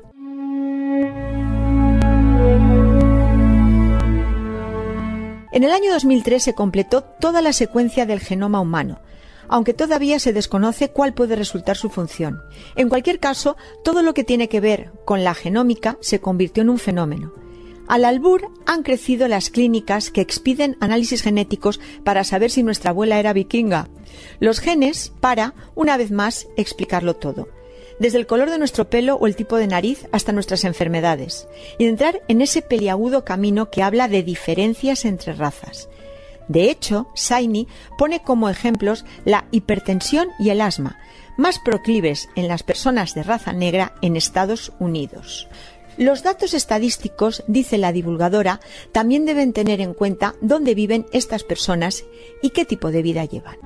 En el año 2003 se completó toda la secuencia del genoma humano, aunque todavía se desconoce cuál puede resultar su función. En cualquier caso, todo lo que tiene que ver con la genómica se convirtió en un fenómeno. Al albur han crecido las clínicas que expiden análisis genéticos para saber si nuestra abuela era vikinga. Los genes para, una vez más, explicarlo todo. Desde el color de nuestro pelo o el tipo de nariz hasta nuestras enfermedades, y entrar en ese peliagudo camino que habla de diferencias entre razas. De hecho, Saini pone como ejemplos la hipertensión y el asma, más proclives en las personas de raza negra en Estados Unidos. Los datos estadísticos, dice la divulgadora, también deben tener en cuenta dónde viven estas personas y qué tipo de vida llevan.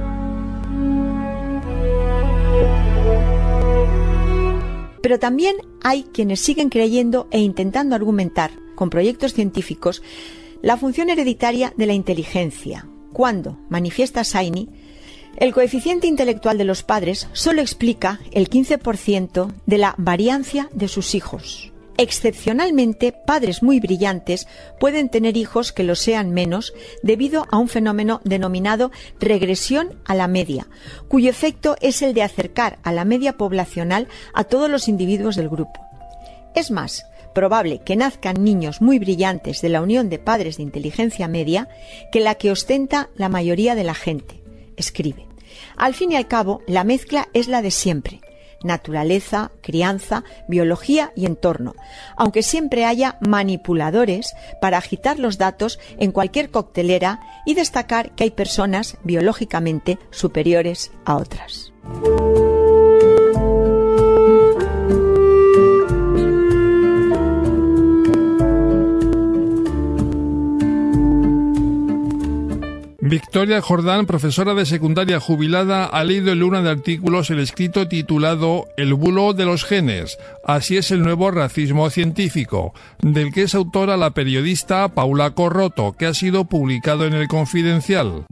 Pero también hay quienes siguen creyendo e intentando argumentar, con proyectos científicos, la función hereditaria de la inteligencia, cuando, manifiesta Saini, el coeficiente intelectual de los padres solo explica el 15% de la variancia de sus hijos. Excepcionalmente, padres muy brillantes pueden tener hijos que lo sean menos debido a un fenómeno denominado regresión a la media, cuyo efecto es el de acercar a la media poblacional a todos los individuos del grupo. Es más probable que nazcan niños muy brillantes de la unión de padres de inteligencia media que la que ostenta la mayoría de la gente, escribe. Al fin y al cabo, la mezcla es la de siempre. Naturaleza, crianza, biología y entorno, aunque siempre haya manipuladores para agitar los datos en cualquier coctelera y destacar que hay personas biológicamente superiores a otras. Victoria Jordán, profesora de secundaria jubilada, ha leído en Luna de Artículos el escrito titulado El bulo de los genes, así es el nuevo racismo científico, del que es autora la periodista Paula Corroto, que ha sido publicado en El Confidencial.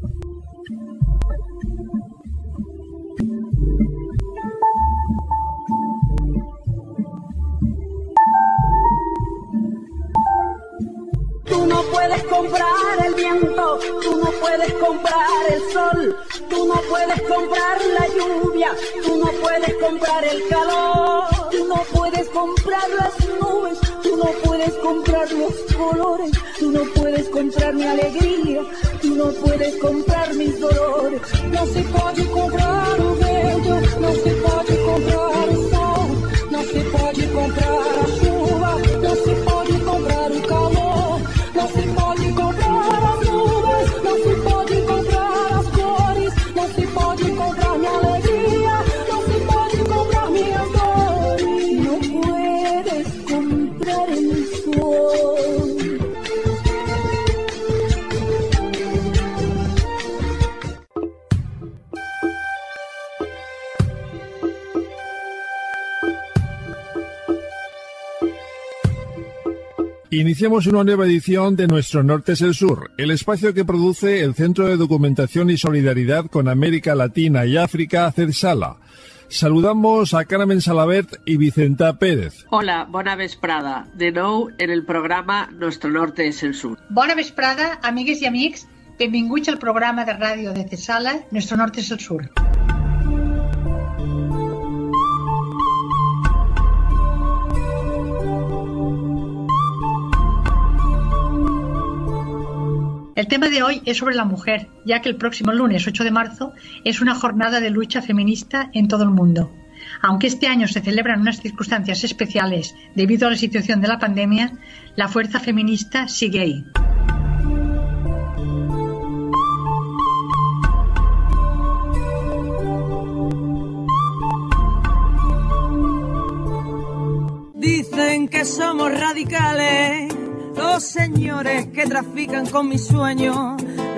Tú no puedes comprar el viento, tú no puedes comprar el sol, tú no puedes comprar la lluvia, tú no puedes comprar el calor, tú no puedes comprar las nubes, tú no puedes comprar los colores, tú no puedes comprar mi alegría, tú no puedes comprar mis dolores. No se puede comprar o bello, no se puede comprar o sol, no se puede comprar a chuva, no se puede comprar o calor. No se pode comprar as nuvens, não se pode comprar as cores, não se pode comprar minha alegria, não se pode comprar minhas dores. Não puedes comprar el sol. Iniciamos una nueva edición de Nuestro Norte es el Sur, el espacio que produce el Centro de Documentación y Solidaridad con América Latina y África, CEDSALA. Saludamos a Carmen Salabert y Vicenta Pérez. Hola, bona vesprada. De nou en el programa Nuestro Norte es el Sur. Bona vesprada, amigues i amics. Benvinguts al programa de ràdio de CEDSALA, Nuestro Norte es el Sur. El tema de hoy es sobre la mujer, ya que el próximo lunes 8 de marzo es una jornada de lucha feminista en todo el mundo. Aunque este año se celebran unas circunstancias especiales debido a la situación de la pandemia, la fuerza feminista sigue ahí. Dicen que somos radicales, los señores que trafican con mis sueños,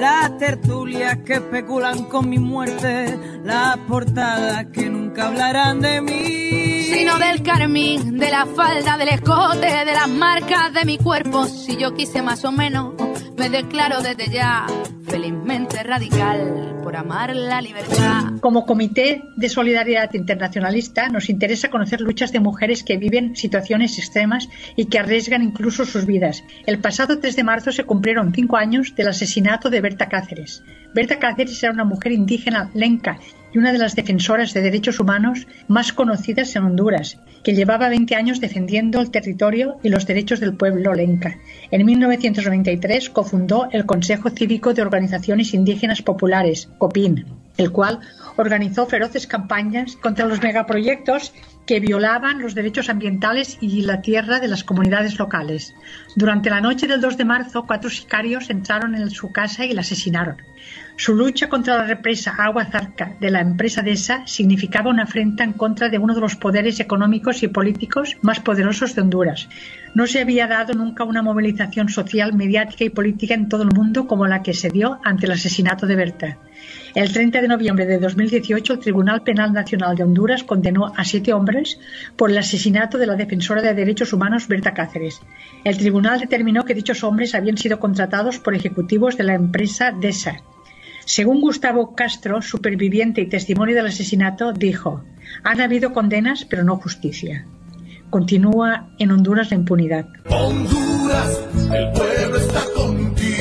las tertulias que especulan con mi muerte, las portadas que nunca hablarán de mí, sino del carmín, de la falda, del escote, de las marcas de mi cuerpo. Si yo quise más o menos, me declaro desde ya felizmente radical por amar la libertad. Como Comité de Solidaridad Internacionalista nos interesa conocer luchas de mujeres que viven situaciones extremas y que arriesgan incluso sus vidas. El pasado 3 de marzo se cumplieron 5 años del asesinato de Berta Cáceres. Berta Cáceres era una mujer indígena lenca y una de las defensoras de derechos humanos más conocidas en Honduras, que llevaba 20 años defendiendo el territorio y los derechos del pueblo lenca. En 1993 cofundó el Consejo Cívico de Organizaciones Indígenas Populares, COPIN, el cual organizó feroces campañas contra los megaproyectos que violaban los derechos ambientales y la tierra de las comunidades locales. Durante la noche del 2 de marzo, 4 sicarios entraron en su casa y la asesinaron. Su lucha contra la represa Agua Zarca de la empresa DESA significaba una afrenta en contra de uno de los poderes económicos y políticos más poderosos de Honduras. No se había dado nunca una movilización social, mediática y política en todo el mundo como la que se dio ante el asesinato de Berta. El 30 de noviembre de 2018, el Tribunal Penal Nacional de Honduras condenó a 7 hombres por el asesinato de la defensora de derechos humanos Berta Cáceres. El tribunal determinó que dichos hombres habían sido contratados por ejecutivos de la empresa DESA. Según Gustavo Castro, superviviente y testimonio del asesinato, dijo: han habido condenas, pero no justicia. Continúa en Honduras la impunidad. Honduras, el pueblo está contigo.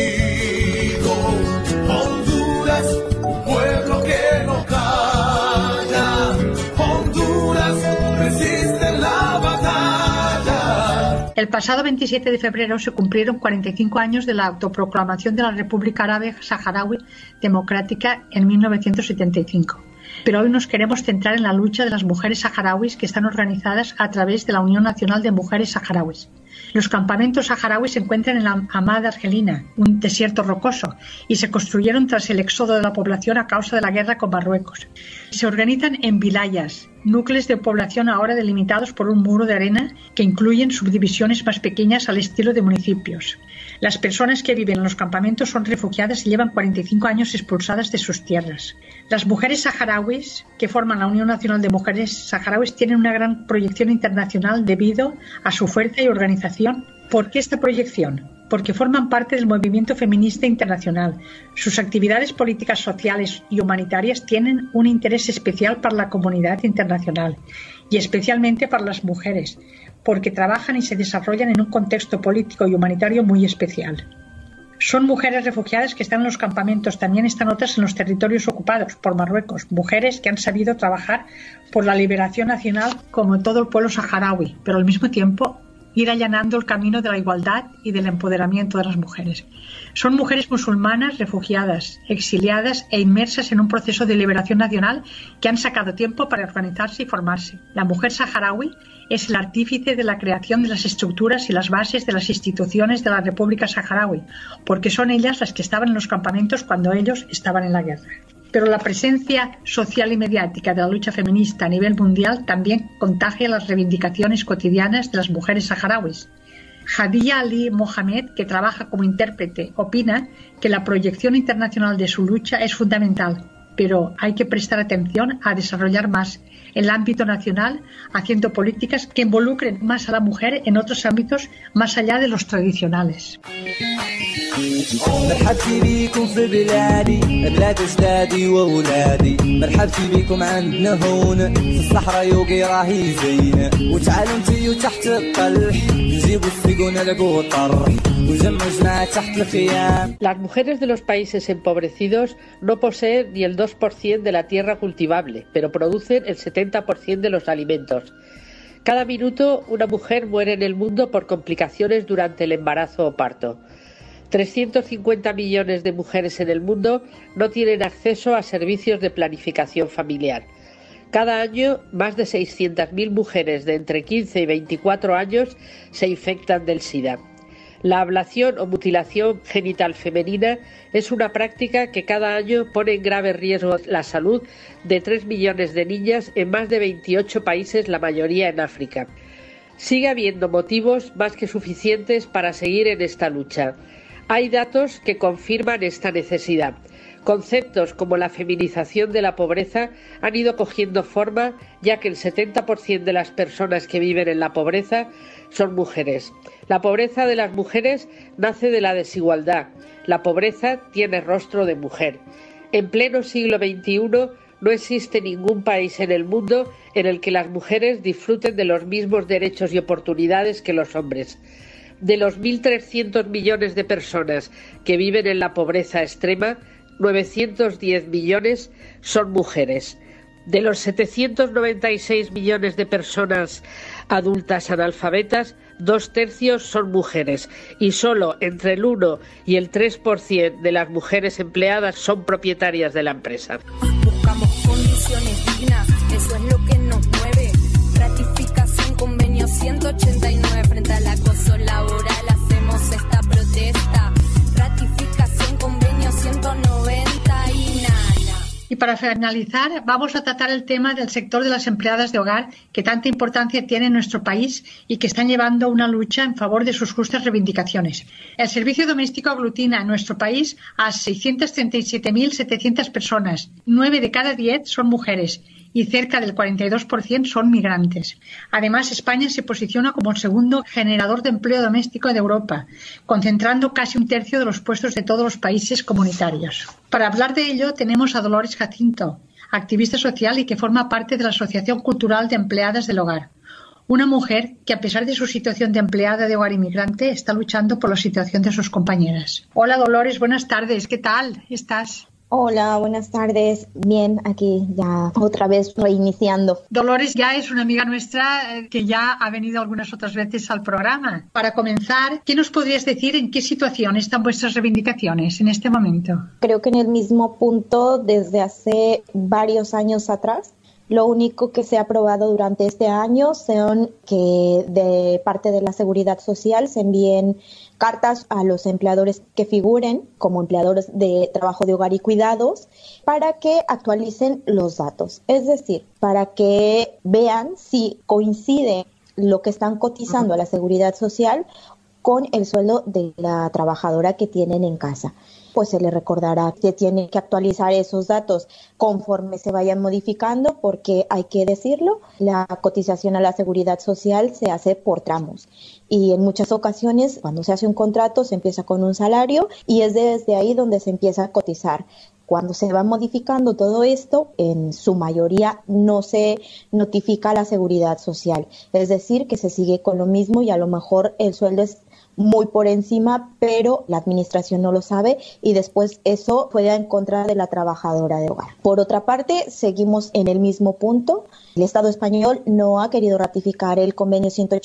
Honduras, un pueblo que no calla. Honduras, resiste la batalla. El pasado 27 de febrero se cumplieron 45 años de la autoproclamación de la República Árabe Saharaui Democrática en 1975. Pero hoy nos queremos centrar en la lucha de las mujeres saharauis que están organizadas a través de la Unión Nacional de Mujeres Saharauis. Los campamentos saharauis se encuentran en la Hamad Argelina, un desierto rocoso, y se construyeron tras el éxodo de la población a causa de la guerra con Marruecos. Se organizan en vilayas, núcleos de población ahora delimitados por un muro de arena que incluyen subdivisiones más pequeñas al estilo de municipios. Las personas que viven en los campamentos son refugiadas y llevan 45 años expulsadas de sus tierras. Las mujeres saharauis que forman la Unión Nacional de Mujeres Saharauis tienen una gran proyección internacional debido a su fuerza y organización. ¿Por qué esta proyección? Porque forman parte del movimiento feminista internacional. Sus actividades políticas, sociales y humanitarias tienen un interés especial para la comunidad internacional y especialmente para las mujeres, porque trabajan y se desarrollan en un contexto político y humanitario muy especial. Son mujeres refugiadas que están en los campamentos, también están otras en los territorios ocupados por Marruecos, mujeres que han sabido trabajar por la liberación nacional como todo el pueblo saharaui, pero al mismo tiempo ir allanando el camino de la igualdad y del empoderamiento de las mujeres. Son mujeres musulmanas refugiadas, exiliadas e inmersas en un proceso de liberación nacional que han sacado tiempo para organizarse y formarse. La mujer saharaui es el artífice de la creación de las estructuras y las bases de las instituciones de la República Saharaui, porque son ellas las que estaban en los campamentos cuando ellos estaban en la guerra. Pero la presencia social y mediática de la lucha feminista a nivel mundial también contagia las reivindicaciones cotidianas de las mujeres saharauis. Hadiya Ali Mohamed, que trabaja como intérprete, opina que la proyección internacional de su lucha es fundamental, pero hay que prestar atención a desarrollar más el ámbito nacional, haciendo políticas que involucren más a la mujer en otros ámbitos más allá de los tradicionales. مرحبتي بيكم في بلادي بلاد اجدادي واولادي مرحبتي بيكم عندنا هون في الصحراء يوقي راهي زينه وتعالوا انتيو تحت الطلح نجيبوا السيق ونلقوا الطرح ونجمع تحت الخيام. Las mujeres de los países empobrecidos no poseen ni el 2% de la tierra cultivable, pero producen el 70% de los alimentos. Cada minuto una mujer muere en el mundo por complicaciones durante el embarazo o parto. 350 millones de mujeres en el mundo no tienen acceso a servicios de planificación familiar. Cada año, más de 600.000 mujeres de entre 15 y 24 años se infectan del SIDA. La ablación o mutilación genital femenina es una práctica que cada año pone en grave riesgo la salud de 3 millones de niñas en más de 28 países, la mayoría en África. Sigue habiendo motivos más que suficientes para seguir en esta lucha. Hay datos que confirman esta necesidad. Conceptos como la feminización de la pobreza han ido cogiendo forma, ya que el 70% de las personas que viven en la pobreza son mujeres. La pobreza de las mujeres nace de la desigualdad. La pobreza tiene rostro de mujer. En pleno siglo XXI no existe ningún país en el mundo en el que las mujeres disfruten de los mismos derechos y oportunidades que los hombres. De los 1.300 millones de personas que viven en la pobreza extrema, 910 millones son mujeres. De los 796 millones de personas adultas analfabetas, 2/3 son mujeres y solo entre el 1 y el 3% de las mujeres empleadas son propietarias de la empresa. Buscamos condiciones dignas, eso es lo que nos mueve. Ratificación convenio 189 frente al acoso laboral, hacemos esta protesta. Ratificación convenio 190 y nada. Y para finalizar, vamos a tratar el tema del sector de las empleadas de hogar, que tanta importancia tiene en nuestro país y que están llevando una lucha en favor de sus justas reivindicaciones. El servicio doméstico aglutina en nuestro país a 637.700 personas. 9 de cada 10 son mujeres y cerca del 42% son migrantes. Además, España se posiciona como el segundo generador de empleo doméstico de Europa, concentrando casi 1/3 de los puestos de todos los países comunitarios. Para hablar de ello tenemos a Dolores Jacinto, activista social y que forma parte de la Asociación Cultural de Empleadas del Hogar. Una mujer que, a pesar de su situación de empleada de hogar inmigrante, está luchando por la situación de sus compañeras. Hola Dolores, buenas tardes. ¿Qué tal estás? Hola, buenas tardes. Bien, aquí ya otra vez reiniciando. Dolores ya es una amiga nuestra que ya ha venido algunas otras veces al programa. Para comenzar, ¿qué nos podrías decir en qué situación están vuestras reivindicaciones en este momento? Creo que en el mismo punto desde hace varios años atrás. Lo único que se ha aprobado durante este año son que de parte de la Seguridad Social se envíen cartas a los empleadores que figuren como empleadores de trabajo de hogar y cuidados para que actualicen los datos. Es decir, para que vean si coincide lo que están cotizando a la Seguridad Social con el sueldo de la trabajadora que tienen en casa. Pues se le recordará que tiene que actualizar esos datos conforme se vayan modificando, porque hay que decirlo, la cotización a la Seguridad Social se hace por tramos y en muchas ocasiones cuando se hace un contrato se empieza con un salario y es desde ahí donde se empieza a cotizar. Cuando se va modificando todo esto, en su mayoría no se notifica a la Seguridad Social, es decir, que se sigue con lo mismo y a lo mejor el sueldo es muy por encima, pero la administración no lo sabe y después eso puede en contra de la trabajadora de hogar. Por otra parte, seguimos en el mismo punto. El Estado español no ha querido ratificar el convenio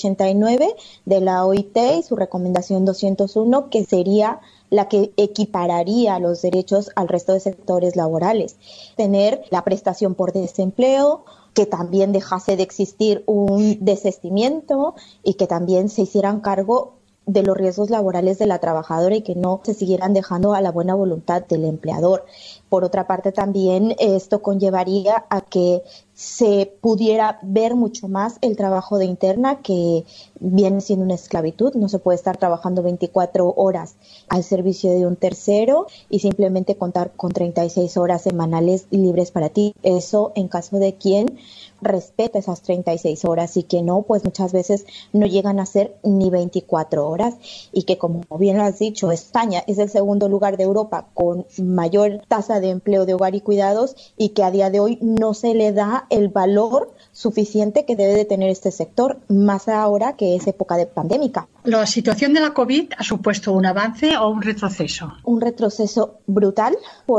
189 de la OIT y su recomendación 201, que sería la que equipararía los derechos al resto de sectores laborales. Tener la prestación por desempleo, que también dejase de existir un desistimiento y que también se hicieran cargo de los riesgos laborales de la trabajadora y que no se siguieran dejando a la buena voluntad del empleador. Por otra parte, también esto conllevaría a que se pudiera ver mucho más el trabajo de interna, que viene siendo una esclavitud. No se puede estar trabajando 24 horas al servicio de un tercero y simplemente contar con 36 horas semanales libres para ti. Eso en caso de quien respeta esas 36 horas y que no, pues muchas veces no llegan a ser ni 24 horas y que, como bien lo has dicho, España es el segundo lugar de Europa con mayor tasa de empleo de hogar y cuidados y que a día de hoy no se le da el valor suficiente que debe de tener este sector, más ahora que es época de pandémica. ¿La situación de la COVID ha supuesto un avance o un retroceso? Un retroceso brutal,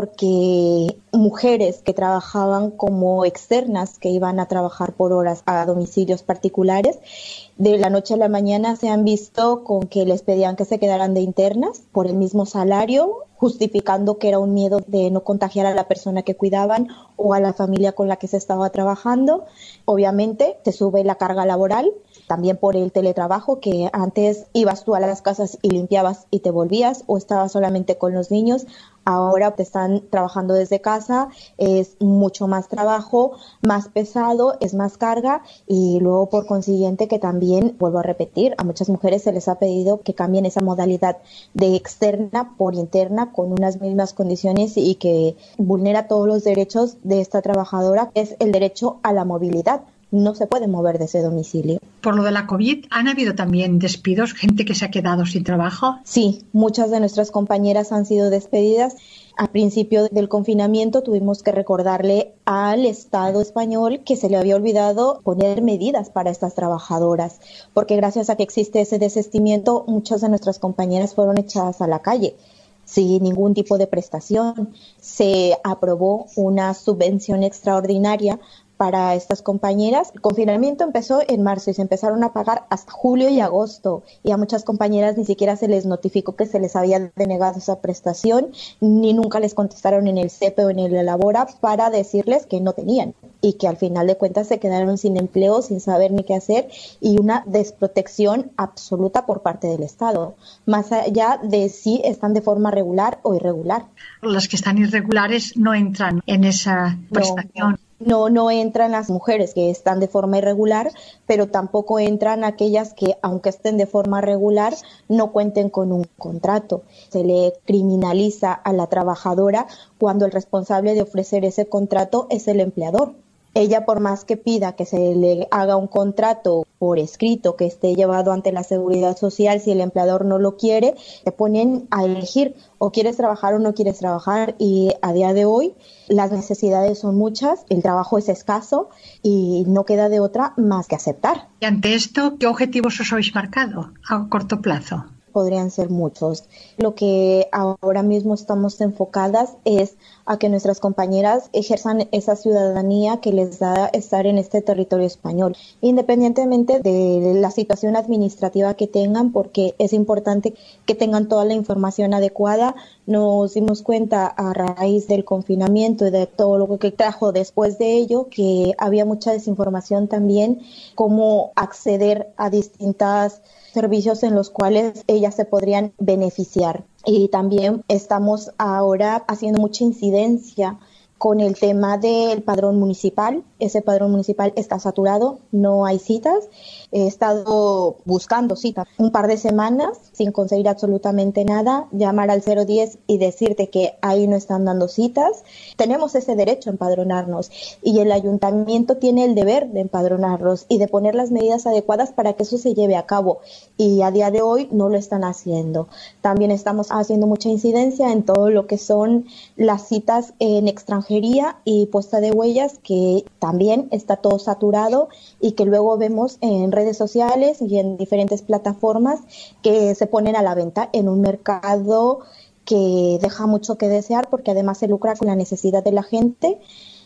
porque mujeres que trabajaban como externas, que iban a trabajar por horas a domicilios particulares, de la noche a la mañana se han visto con que les pedían que se quedaran de internas por el mismo salario, justificando que era un miedo de no contagiar a la persona que cuidaban o a la familia con la que se estaba trabajando. Obviamente se sube la carga laboral, también por el teletrabajo, que antes antes ibas tú a las casas y limpiabas y te volvías, o estabas solamente con los niños. Ahora te están trabajando desde casa, es mucho más trabajo, más pesado, es más carga, y luego por consiguiente que también, vuelvo a repetir, a muchas mujeres se les ha pedido que cambien esa modalidad de externa por interna con unas mismas condiciones y que vulnera todos los derechos de esta trabajadora, que es el derecho a la movilidad. No se puede mover de ese domicilio. Por lo de la COVID, ¿han habido también despidos, gente que se ha quedado sin trabajo? Sí, muchas de nuestras compañeras han sido despedidas. A principio del confinamiento tuvimos que recordarle al Estado español que se le había olvidado poner medidas para estas trabajadoras, porque gracias a que existe ese desistimiento, muchas de nuestras compañeras fueron echadas a la calle sin ningún tipo de prestación. Se aprobó una subvención extraordinaria para estas compañeras. El confinamiento empezó en marzo y se empezaron a pagar hasta julio y agosto, y a muchas compañeras ni siquiera se les notificó que se les había denegado esa prestación, ni nunca les contestaron en el CEPE o en el Elabora para decirles que no tenían, y que al final de cuentas se quedaron sin empleo, sin saber ni qué hacer, y una desprotección absoluta por parte del Estado, más allá de si están de forma regular o irregular. Las que están irregulares no entran en esa prestación. No entran las mujeres que están de forma irregular, pero tampoco entran aquellas que, aunque estén de forma regular, no cuenten con un contrato. Se le criminaliza a la trabajadora cuando el responsable de ofrecer ese contrato es el empleador. Ella, por más que pida que se le haga un contrato por escrito que esté llevado ante la Seguridad Social, si el empleador no lo quiere, te ponen a elegir o quieres trabajar o no quieres trabajar, y a día de hoy las necesidades son muchas, el trabajo es escaso y no queda de otra más que aceptar. Y ante esto, ¿qué objetivos os habéis marcado a corto plazo? Podrían ser muchos. Lo que ahora mismo estamos enfocadas es a que nuestras compañeras ejerzan esa ciudadanía que les da estar en este territorio español, independientemente de la situación administrativa que tengan, porque es importante que tengan toda la información adecuada. Nos dimos cuenta a raíz del confinamiento y de todo lo que trajo después de ello que había mucha desinformación también, cómo acceder a distintas servicios en los cuales ellas se podrían beneficiar. Y también estamos ahora haciendo mucha incidencia con el tema del padrón municipal. Ese padrón municipal está saturado, no hay citas. He estado buscando citas un par de semanas sin conseguir absolutamente nada, llamar al 010 y decirte que ahí no están dando citas. Tenemos ese derecho a empadronarnos y el ayuntamiento tiene el deber de empadronarlos y de poner las medidas adecuadas para que eso se lleve a cabo, y a día de hoy no lo están haciendo. También estamos haciendo mucha incidencia en todo lo que son las citas en extranjería y puesta de huellas, que también está todo saturado y que luego vemos en redes sociales y en diferentes plataformas que se ponen a la venta en un mercado que deja mucho que desear, porque además se lucra con la necesidad de la gente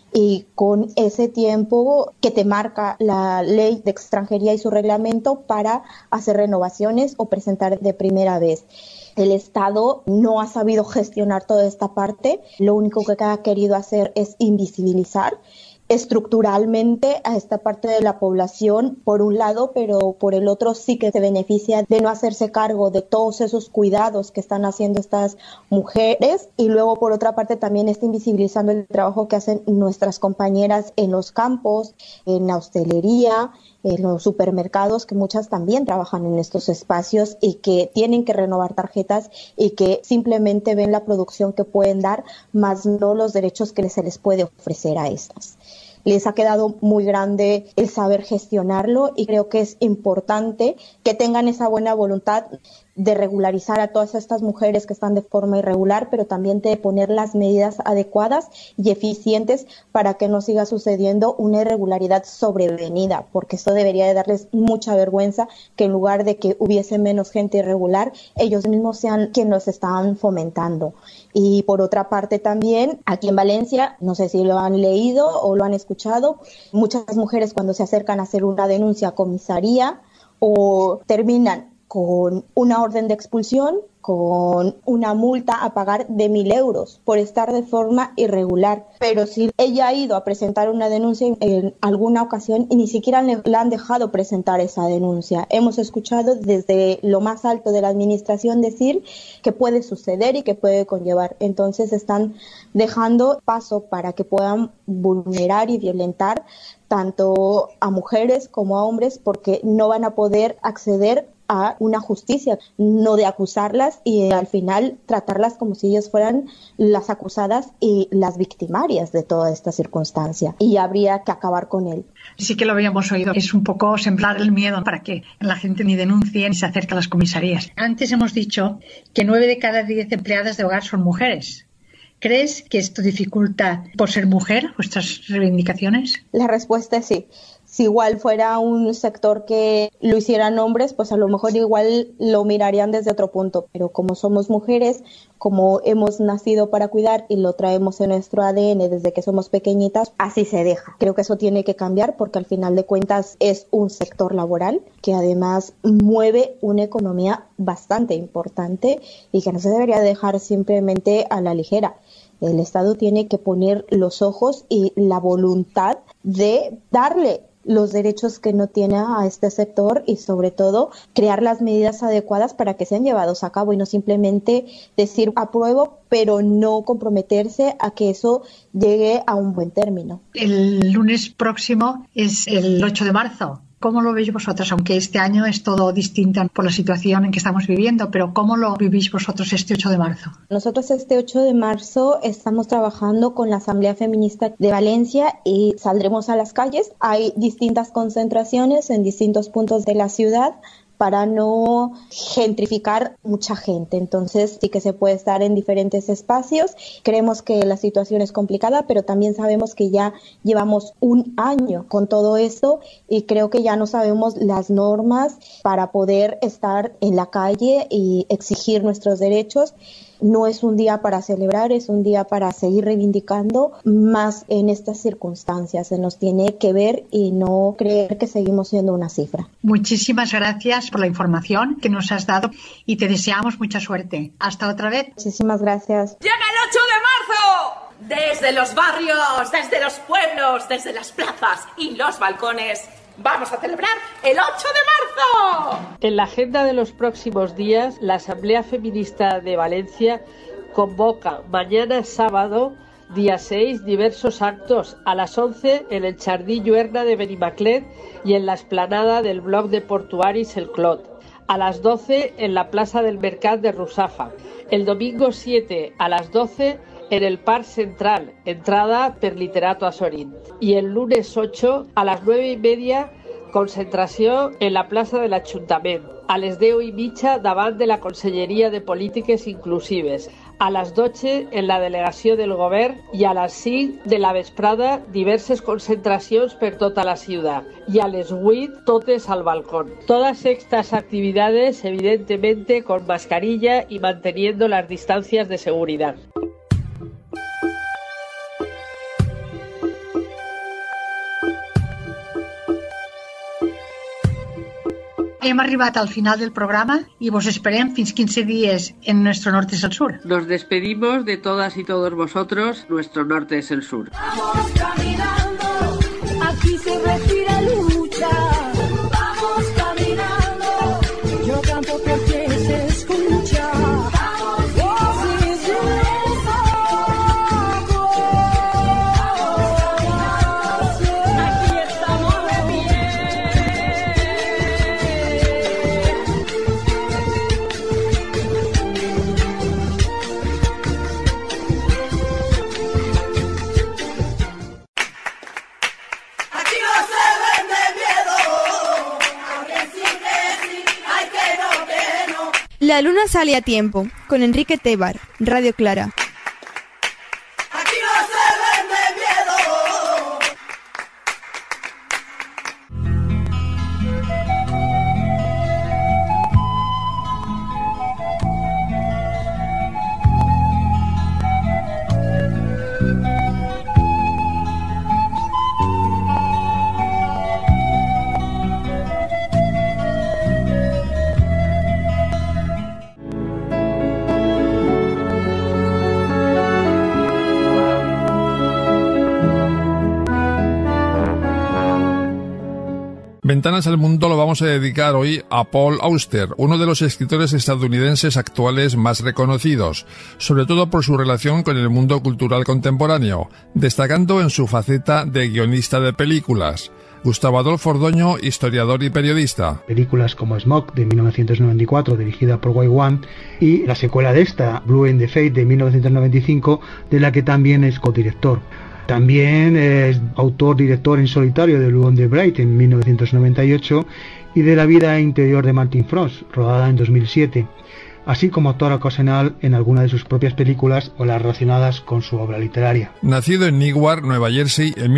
y con ese tiempo que te marca la ley de extranjería y su reglamento para hacer renovaciones o presentar de primera vez. El Estado no ha sabido gestionar toda esta parte. Lo único que ha querido hacer es invisibilizar estructuralmente a esta parte de la población, por un lado, pero por el otro sí que se beneficia de no hacerse cargo de todos esos cuidados que están haciendo estas mujeres, y luego por otra parte también está invisibilizando el trabajo que hacen nuestras compañeras en los campos, en la hostelería, en los supermercados, que muchas también trabajan en estos espacios y que tienen que renovar tarjetas y que simplemente ven la producción que pueden dar, más no los derechos que se les puede ofrecer a estas. Les ha quedado muy grande el saber gestionarlo, y creo que es importante que tengan esa buena voluntad de regularizar a todas estas mujeres que están de forma irregular, pero también de poner las medidas adecuadas y eficientes para que no siga sucediendo una irregularidad sobrevenida, porque esto debería de darles mucha vergüenza, que en lugar de que hubiese menos gente irregular, ellos mismos sean quienes los están fomentando. Y por otra parte también, aquí en Valencia, no sé si lo han leído o lo han escuchado, muchas mujeres cuando se acercan a hacer una denuncia a comisaría o terminan con una orden de expulsión, con una multa a pagar de 1.000 euros por estar de forma irregular. Pero si ella ha ido a presentar una denuncia en alguna ocasión y ni siquiera le han dejado presentar esa denuncia. Hemos escuchado desde lo más alto de la administración decir que puede suceder y que puede conllevar. Entonces están dejando paso para que puedan vulnerar y violentar tanto a mujeres como a hombres, porque no van a poder acceder a una justicia, no de acusarlas y al final tratarlas como si ellas fueran las acusadas y las victimarias de toda esta circunstancia, y habría que acabar con él. Sí que lo habíamos oído, es un poco sembrar el miedo para que la gente ni denuncie ni se acerque a las comisarías. Antes hemos dicho que 9 de cada 10 empleadas de hogar son mujeres. ¿Crees que esto dificulta, por ser mujer, vuestras reivindicaciones? La respuesta es sí. Si igual fuera un sector que lo hicieran hombres, pues a lo mejor igual lo mirarían desde otro punto. Pero como somos mujeres, como hemos nacido para cuidar y lo traemos en nuestro ADN desde que somos pequeñitas, así se deja. Creo que eso tiene que cambiar porque al final de cuentas es un sector laboral que además mueve una economía bastante importante y que no se debería dejar simplemente a la ligera. El Estado tiene que poner los ojos y la voluntad de darle los derechos que no tiene a este sector y sobre todo crear las medidas adecuadas para que sean llevados a cabo y no simplemente decir apruebo pero no comprometerse a que eso llegue a un buen término. El lunes próximo es el 8 de marzo. ¿Cómo lo veis vosotros? Aunque este año es todo distinto por la situación en que estamos viviendo, pero ¿cómo lo vivís vosotros este 8 de marzo? Nosotros este 8 de marzo estamos trabajando con la Asamblea Feminista de Valencia y saldremos a las calles. Hay distintas concentraciones en distintos puntos de la ciudad para no gentrificar mucha gente. Entonces sí que se puede estar en diferentes espacios. Creemos que la situación es complicada, pero también sabemos que ya llevamos un año con todo esto y creo que ya no sabemos las normas para poder estar en la calle y exigir nuestros derechos. No es un día para celebrar, es un día para seguir reivindicando, más en estas circunstancias. Se nos tiene que ver y no creer que seguimos siendo una cifra. Muchísimas gracias por la información que nos has dado y te deseamos mucha suerte. Hasta otra vez. Muchísimas gracias. ¡Llega el 8 de marzo! Desde los barrios, desde los pueblos, desde las plazas y los balcones, vamos a celebrar el 8 de marzo. En la agenda de los próximos días, la Asamblea Feminista de Valencia convoca mañana sábado, día 6, diversos actos a las 11 en el Jardí Lluerna de Benimaclet y en la explanada del Bloc de Portuaris El Clot. A las 12 en la Plaza del Mercat de Rusafa. El domingo 7 a las 12 en el Parc Central, entrada per Literato a Sorint. I el lunes 8 a les 9:30, concentració en la plaça de l'Ajuntament. A les 10:30 davant de la Conselleria de Polítiques Inclusives. A les 12 en la delegació del Govern i a les 5 de la vesprada diverses concentracions per tota la ciutat y a les 8 totes al balcón. Todas estas actividades evidentemente con mascarilla y manteniendo las distancias de seguridad. Hem arribat al final del programa y vos esperem fins 15 días en nuestro norte es el sur. Nos despedimos de todas y todos vosotros. Nuestro norte es el sur. Vamos caminando, aquí se respira lucha. Vamos caminando, yo canto porque se escucha. La luna sale a tiempo, con Enrique Tebar, Radio Clara. Ventanas al Mundo lo vamos a dedicar hoy a Paul Auster, uno de los escritores estadounidenses actuales más reconocidos, sobre todo por su relación con el mundo cultural contemporáneo, destacando en su faceta de guionista de películas. Gustavo Adolfo Ordoño, historiador y periodista. Películas como Smoke, de 1994, dirigida por Wai Wan, y la secuela de esta, Blue in the Fate, de 1995, de la que también es codirector. También es autor-director en solitario de Blue on the Bright en 1998 y de La vida interior de Martin Frost, rodada en 2007, así como actor ocasional en alguna de sus propias películas o las relacionadas con su obra literaria. Nacido en Newark, Nueva Jersey, en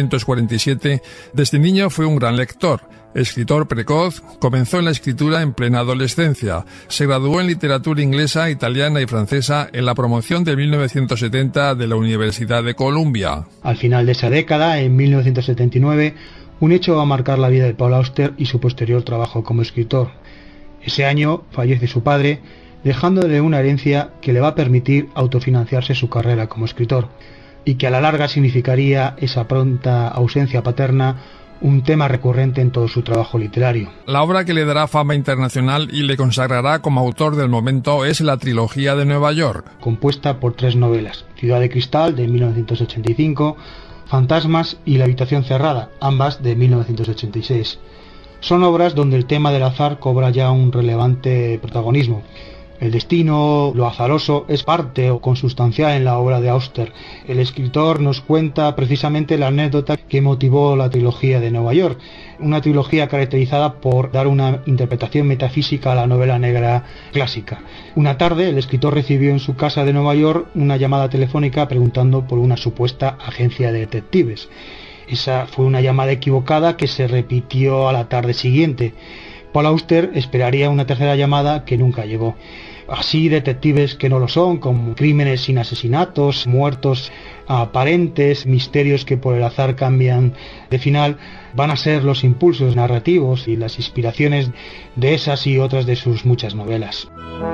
1947, desde niño fue un gran lector. Escritor precoz, comenzó en la escritura en plena adolescencia. Se graduó en literatura inglesa, italiana y francesa en la promoción de 1970 de la Universidad de Columbia. Al final de esa década, en 1979, un hecho va a marcar la vida de Paul Auster y su posterior trabajo como escritor. Ese año fallece su padre, dejándole una herencia que le va a permitir autofinanciarse su carrera como escritor, y que a la larga significaría esa pronta ausencia paterna, un tema recurrente en todo su trabajo literario. La obra que le dará fama internacional y le consagrará como autor del momento es la trilogía de Nueva York, compuesta por 3 novelas: Ciudad de Cristal, de 1985, Fantasmas y La habitación cerrada, ambas de 1986. Son obras donde el tema del azar cobra ya un relevante protagonismo. El destino, lo azaroso, es parte o consustancial en la obra de Auster. El escritor nos cuenta precisamente la anécdota que motivó la trilogía de Nueva York, una trilogía caracterizada por dar una interpretación metafísica a la novela negra clásica. Una tarde, el escritor recibió en su casa de Nueva York una llamada telefónica preguntando por una supuesta agencia de detectives. Esa fue una llamada equivocada que se repitió a la tarde siguiente. Paul Auster esperaría una tercera llamada que nunca llegó. Así, detectives que no lo son, como crímenes sin asesinatos, muertos aparentes, misterios que por el azar cambian de final, van a ser los impulsos narrativos y las inspiraciones de esas y otras de sus muchas novelas.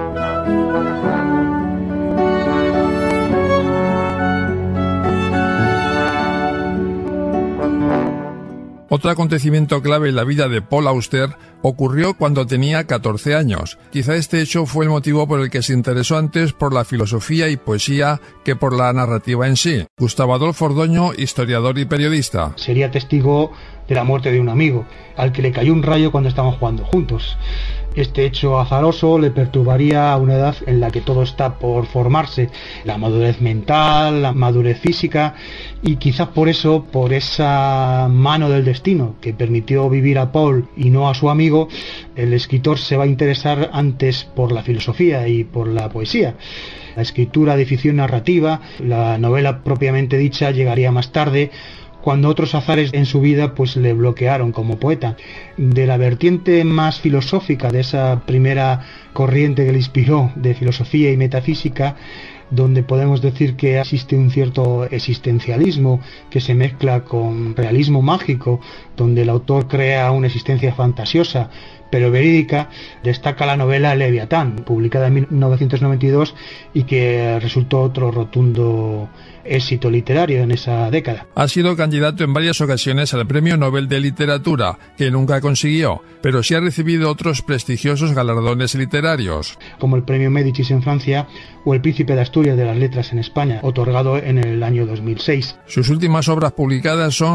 Otro acontecimiento clave en la vida de Paul Auster ocurrió cuando tenía 14 años. Quizá este hecho fue el motivo por el que se interesó antes por la filosofía y poesía que por la narrativa en sí. Gustavo Adolfo Ordoño, historiador y periodista. Sería testigo de la muerte de un amigo, al que le cayó un rayo cuando estaban jugando juntos. Este hecho azaroso le perturbaría a una edad en la que todo está por formarse, la madurez mental, la madurez física, y quizás por eso, por esa mano del destino que permitió vivir a Paul y no a su amigo, el escritor se va a interesar antes por la filosofía y por la poesía. La escritura de ficción narrativa, la novela propiamente dicha, llegaría más tarde, cuando otros azares en su vida pues le bloquearon como poeta. De la vertiente más filosófica de esa primera corriente que le inspiró de filosofía y metafísica, donde podemos decir que existe un cierto existencialismo que se mezcla con realismo mágico, donde el autor crea una existencia fantasiosa pero verídica, destaca la novela Leviatán, publicada en 1992 y que resultó otro rotundo éxito literario en esa década. Ha sido candidato en varias ocasiones al Premio Nobel de Literatura, que nunca consiguió, pero sí ha recibido otros prestigiosos galardones literarios, como el Premio Médicis en Francia o el Príncipe de Asturias de las Letras en España, otorgado en el año 2006. Sus últimas obras publicadas son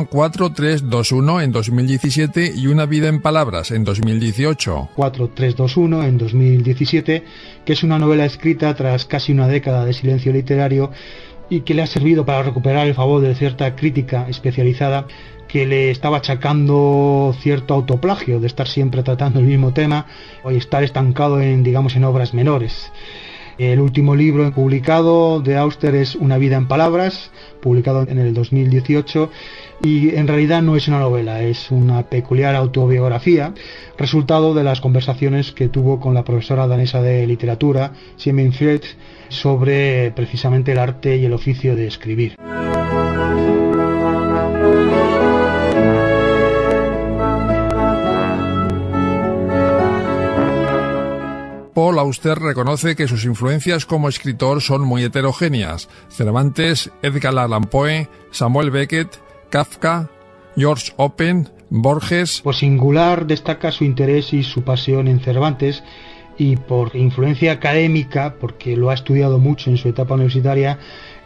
4321 en 2017 y Una vida en palabras en 2018. 4321 en 2017, que es una novela escrita tras casi una década de silencio literario y que le ha servido para recuperar el favor de cierta crítica especializada que le estaba achacando cierto autoplagio de estar siempre tratando el mismo tema o estar estancado en obras menores. El último libro publicado de Auster es Una vida en palabras, publicado en el 2018, y en realidad no es una novela, es una peculiar autobiografía, resultado de las conversaciones que tuvo con la profesora danesa de literatura, Simen Fried, sobre precisamente el arte y el oficio de escribir. Paul Auster reconoce que sus influencias como escritor son muy heterogéneas. Cervantes, Edgar Allan Poe, Samuel Beckett, Kafka, George Oppen, Borges. Por singular destaca su interés y su pasión en Cervantes, y por influencia académica, porque lo ha estudiado mucho en su etapa universitaria,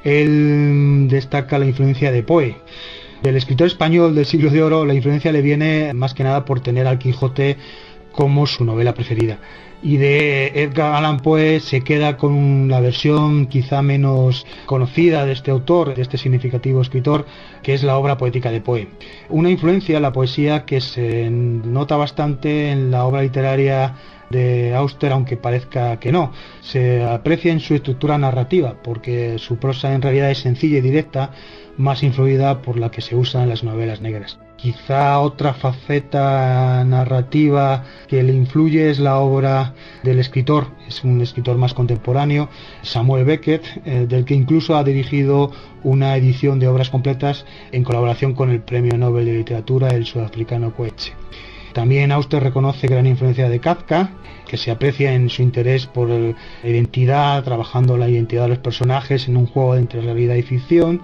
él destaca la influencia de Poe. Del escritor español del siglo de oro, la influencia le viene más que nada por tener al Quijote como su novela preferida. Y de Edgar Allan Poe se queda con la versión quizá menos conocida de este autor, de este significativo escritor, que es la obra poética de Poe. Una influencia, la poesía, que se nota bastante en la obra literaria de Auster, aunque parezca que no. Se aprecia en su estructura narrativa, porque su prosa en realidad es sencilla y directa, más influida por la que se usa en las novelas negras. Quizá otra faceta narrativa que le influye es la obra del escritor, es un escritor más contemporáneo, Samuel Beckett, del que incluso ha dirigido una edición de obras completas en colaboración con el Premio Nobel de Literatura, el sudafricano Coetzee. También Auster reconoce gran influencia de Kafka, que se aprecia en su interés por la identidad, trabajando la identidad de los personajes en un juego entre realidad y ficción.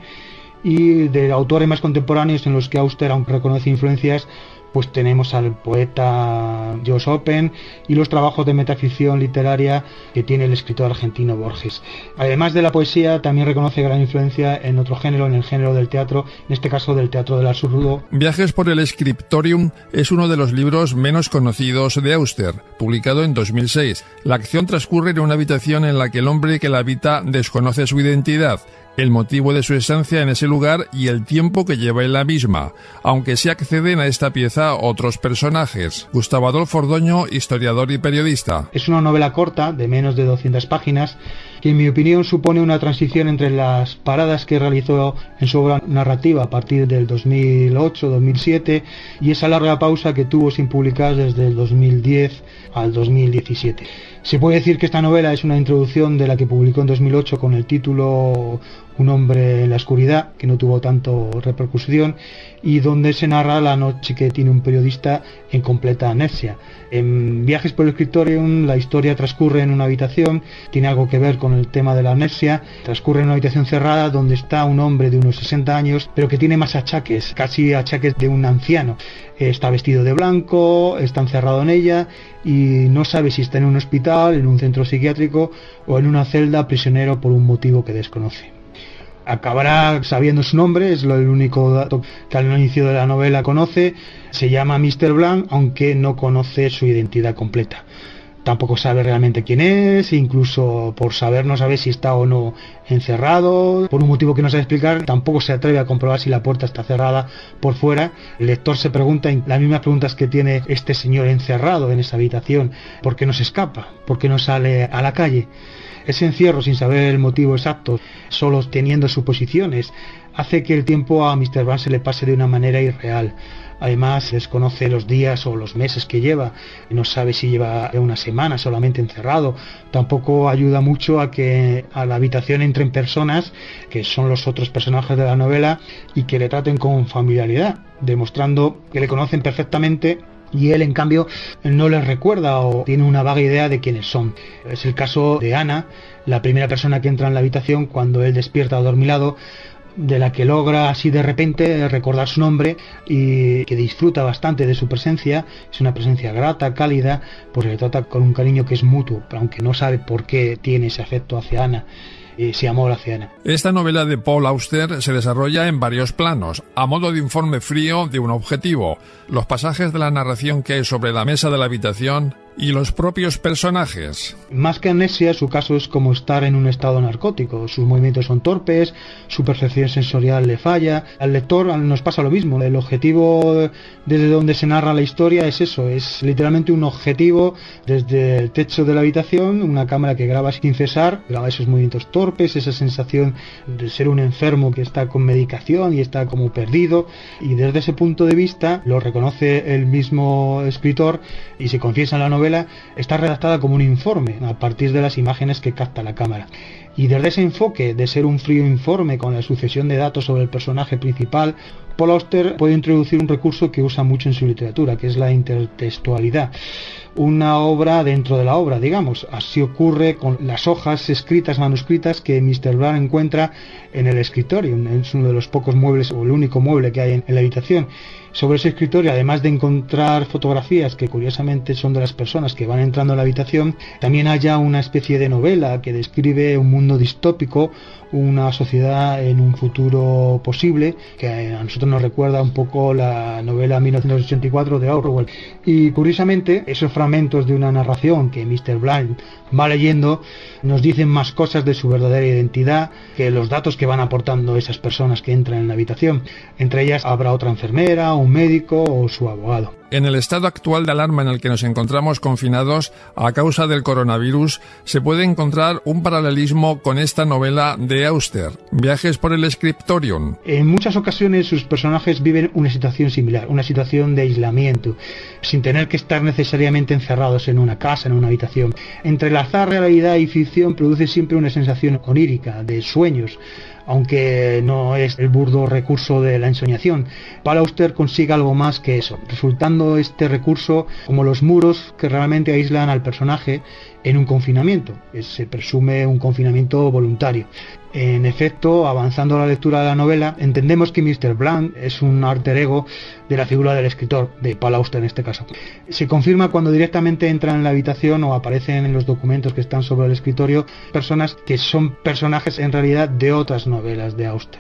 Y de autores más contemporáneos en los que Auster aún reconoce influencias, pues tenemos al poeta Josh Oppen y los trabajos de metaficción literaria que tiene el escritor argentino Borges. Además de la poesía, también reconoce gran influencia en otro género, en el género del teatro, en este caso del teatro del absurdo. Viajes por el Scriptorium es uno de los libros menos conocidos de Auster, publicado en 2006. La acción transcurre en una habitación en la que el hombre que la habita desconoce su identidad, el motivo de su estancia en ese lugar y el tiempo que lleva en la misma, aunque sí acceden a esta pieza otros personajes. Gustavo Adolfo Ordoño, historiador y periodista. Es una novela corta, de menos de 200 páginas, que en mi opinión supone una transición entre las paradas que realizó en su obra narrativa a partir del 2008-2007 y esa larga pausa que tuvo sin publicar desde el 2010 al 2017. Se puede decir que esta novela es una introducción de la que publicó en 2008 con el título Un hombre en la oscuridad, que no tuvo tanto repercusión, y donde se narra la noche que tiene un periodista en completa amnesia. En Viajes por el Scriptorium la historia transcurre en una habitación, tiene algo que ver con el tema de la amnesia, transcurre en una habitación cerrada donde está un hombre de unos 60 años, pero que tiene más achaques, casi achaques de un anciano. Está vestido de blanco, está encerrado en ella y no sabe si está en un hospital, en un centro psiquiátrico o en una celda prisionero por un motivo que desconoce. Acabará sabiendo su nombre, es el único dato que al inicio de la novela conoce. Se llama Mr. Blanc, aunque no conoce su identidad completa. Tampoco sabe realmente quién es, incluso por saber no sabe si está o no encerrado, por un motivo que no sabe explicar. Tampoco se atreve a comprobar si la puerta está cerrada por fuera. El lector se pregunta las mismas preguntas que tiene este señor encerrado en esa habitación: ¿por qué no se escapa? ¿Por qué no sale a la calle? Ese encierro sin saber el motivo exacto, solo teniendo suposiciones, hace que el tiempo a Mr. Blanc se le pase de una manera irreal. Además, desconoce los días o los meses que lleva, no sabe si lleva una semana solamente encerrado. Tampoco ayuda mucho a que a la habitación entren personas que son los otros personajes de la novela y que le traten con familiaridad, demostrando que le conocen perfectamente. Y él, en cambio, no les recuerda o tiene una vaga idea de quiénes son. Es el caso de Ana, la primera persona que entra en la habitación cuando él despierta adormilado, de la que logra así de repente recordar su nombre y que disfruta bastante de su presencia. Es una presencia grata, cálida, pues le trata con un cariño que es mutuo, aunque no sabe por qué tiene ese afecto hacia Ana. Se amó hacia Ana. Esta novela de Paul Auster se desarrolla en varios planos, a modo de informe frío de un objetivo, los pasajes de la narración que hay sobre la mesa de la habitación y los propios personajes. Más que amnesia, su caso es como estar en un estado narcótico. Sus movimientos son torpes, su percepción sensorial le falla. Al lector nos pasa lo mismo. El objetivo desde donde se narra la historia es eso, es literalmente un objetivo desde el techo de la habitación, una cámara que graba sin cesar, graba esos movimientos torpes, esa sensación de ser un enfermo que está con medicación y está como perdido, y desde ese punto de vista lo reconoce el mismo escritor y se confiesa en la novela. Está redactada como un informe a partir de las imágenes que capta la cámara. Y desde ese enfoque de ser un frío informe con la sucesión de datos sobre el personaje principal, Paul Auster puede introducir un recurso que usa mucho en su literatura, que es la intertextualidad. Una obra dentro de la obra, digamos. Así ocurre con las hojas escritas, manuscritas, que Mr. Blanc encuentra en el escritorio. Es uno de los pocos muebles, o el único mueble que hay en la habitación. Sobre ese escritorio, además de encontrar fotografías que curiosamente son de las personas que van entrando en la habitación, también haya una especie de novela que describe un mundo distópico, una sociedad en un futuro posible, que a nosotros nos recuerda un poco la novela 1984 de Orwell. Y curiosamente, esos fragmentos de una narración que Mr. Blanc va leyendo nos dicen más cosas de su verdadera identidad que los datos que van aportando esas personas que entran en la habitación. Entre ellas habrá otra enfermera, un médico o su abogado. En el estado actual de alarma en el que nos encontramos confinados a causa del coronavirus, se puede encontrar un paralelismo con esta novela de Auster, Viajes por el Scriptorium. En muchas ocasiones sus personajes viven una situación similar, una situación de aislamiento, sin tener que estar necesariamente encerrados en una casa, en una habitación. Entrelazar realidad y ficción produce siempre una sensación onírica, de sueños, aunque no es el burdo recurso de la ensoñación. Paul Auster consigue algo más que eso, resultando este recurso como los muros que realmente aíslan al personaje en un confinamiento. Se presume un confinamiento voluntario. En efecto, avanzando la lectura de la novela, entendemos que Mr. Blanc es un alter ego de la figura del escritor, de Paul Auster en este caso. Se confirma cuando directamente entran en la habitación o aparecen en los documentos que están sobre el escritorio personas que son personajes en realidad de otras novelas de Auster.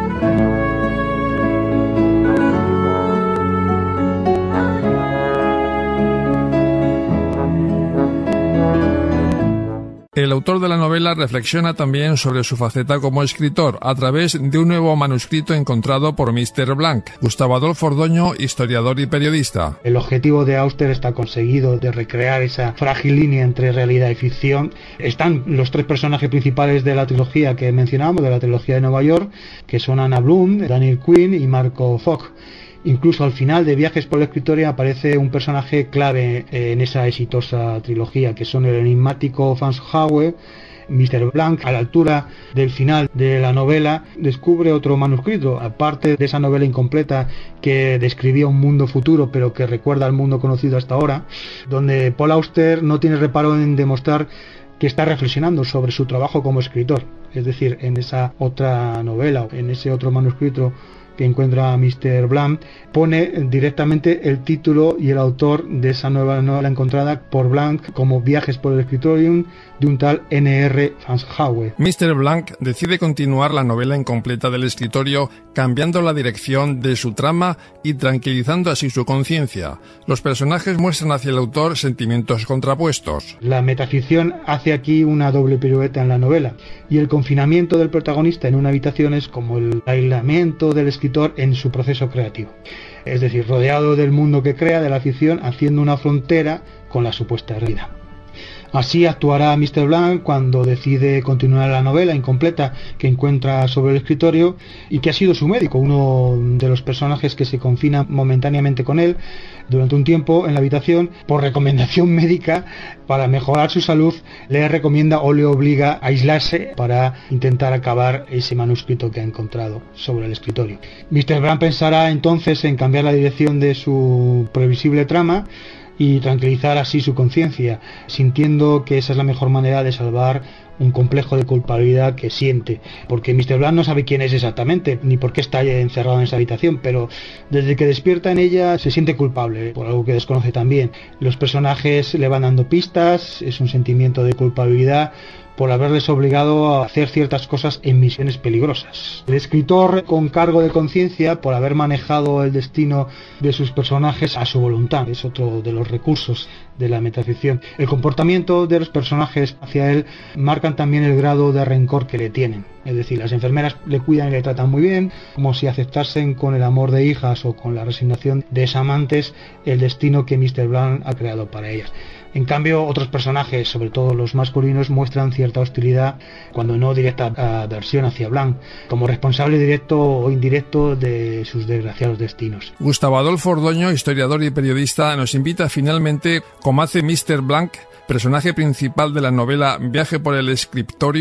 El autor de la novela reflexiona también sobre su faceta como escritor a través de un nuevo manuscrito encontrado por Mr. Blanc. Gustavo Adolfo Ordoño, historiador y periodista. El objetivo de Auster está conseguido, de recrear esa frágil línea entre realidad y ficción. Están los tres personajes principales de la trilogía que mencionamos, de la trilogía de Nueva York, que son Anna Bloom, Daniel Quinn y Marco Foch. Incluso al final de Viajes por el Escritorio aparece un personaje clave en esa exitosa trilogía, que son el enigmático Franz Hauer. Mr. Blanc, a la altura del final de la novela, descubre otro manuscrito, aparte de esa novela incompleta que describía un mundo futuro pero que recuerda al mundo conocido hasta ahora, donde Paul Auster no tiene reparo en demostrar que está reflexionando sobre su trabajo como escritor. Es decir, en esa otra novela, en ese otro manuscrito que encuentra Mr. Blanc, pone directamente el título y el autor de esa nueva novela encontrada por Blanc como Viajes por el Scriptorium, de un tal N.R. Franz Hauer. Mr. Blanc decide continuar la novela incompleta del escritorio, cambiando la dirección de su trama y tranquilizando así su conciencia. Los personajes muestran hacia el autor sentimientos contrapuestos. La metaficción hace aquí una doble pirueta en la novela, y el confinamiento del protagonista en una habitación es como el aislamiento del escritor en su proceso creativo. Es decir, rodeado del mundo que crea, de la ficción, haciendo una frontera con la supuesta realidad. Así actuará Mr. Blanc cuando decide continuar la novela incompleta que encuentra sobre el escritorio y que ha sido su médico, uno de los personajes que se confina momentáneamente con él durante un tiempo en la habitación. Por recomendación médica, para mejorar su salud, le recomienda o le obliga a aislarse para intentar acabar ese manuscrito que ha encontrado sobre el escritorio. Mr. Blanc pensará entonces en cambiar la dirección de su previsible trama y tranquilizar así su conciencia, sintiendo que esa es la mejor manera de salvar un complejo de culpabilidad que siente, porque Mr. Blanc no sabe quién es exactamente, ni por qué está encerrado en esa habitación, pero desde que despierta en ella se siente culpable, por algo que desconoce también. Los personajes le van dando pistas, es un sentimiento de culpabilidad por haberles obligado a hacer ciertas cosas en misiones peligrosas. El escritor con cargo de conciencia por haber manejado el destino de sus personajes a su voluntad. Es otro de los recursos de la metaficción. El comportamiento de los personajes hacia él marcan también el grado de rencor que le tienen. Es decir, las enfermeras le cuidan y le tratan muy bien, como si aceptasen con el amor de hijas o con la resignación de desamantes el destino que Mr. Blanc ha creado para ellas. En cambio, otros personajes, sobre todo los masculinos, muestran cierta hostilidad, cuando no directa aversión hacia Blanc, como responsable directo o indirecto de sus desgraciados destinos. Gustavo Adolfo Ordoño, historiador y periodista, nos invita finalmente, como hace Mr. Blanc, personaje principal de la novela Viaje por el Scriptorium,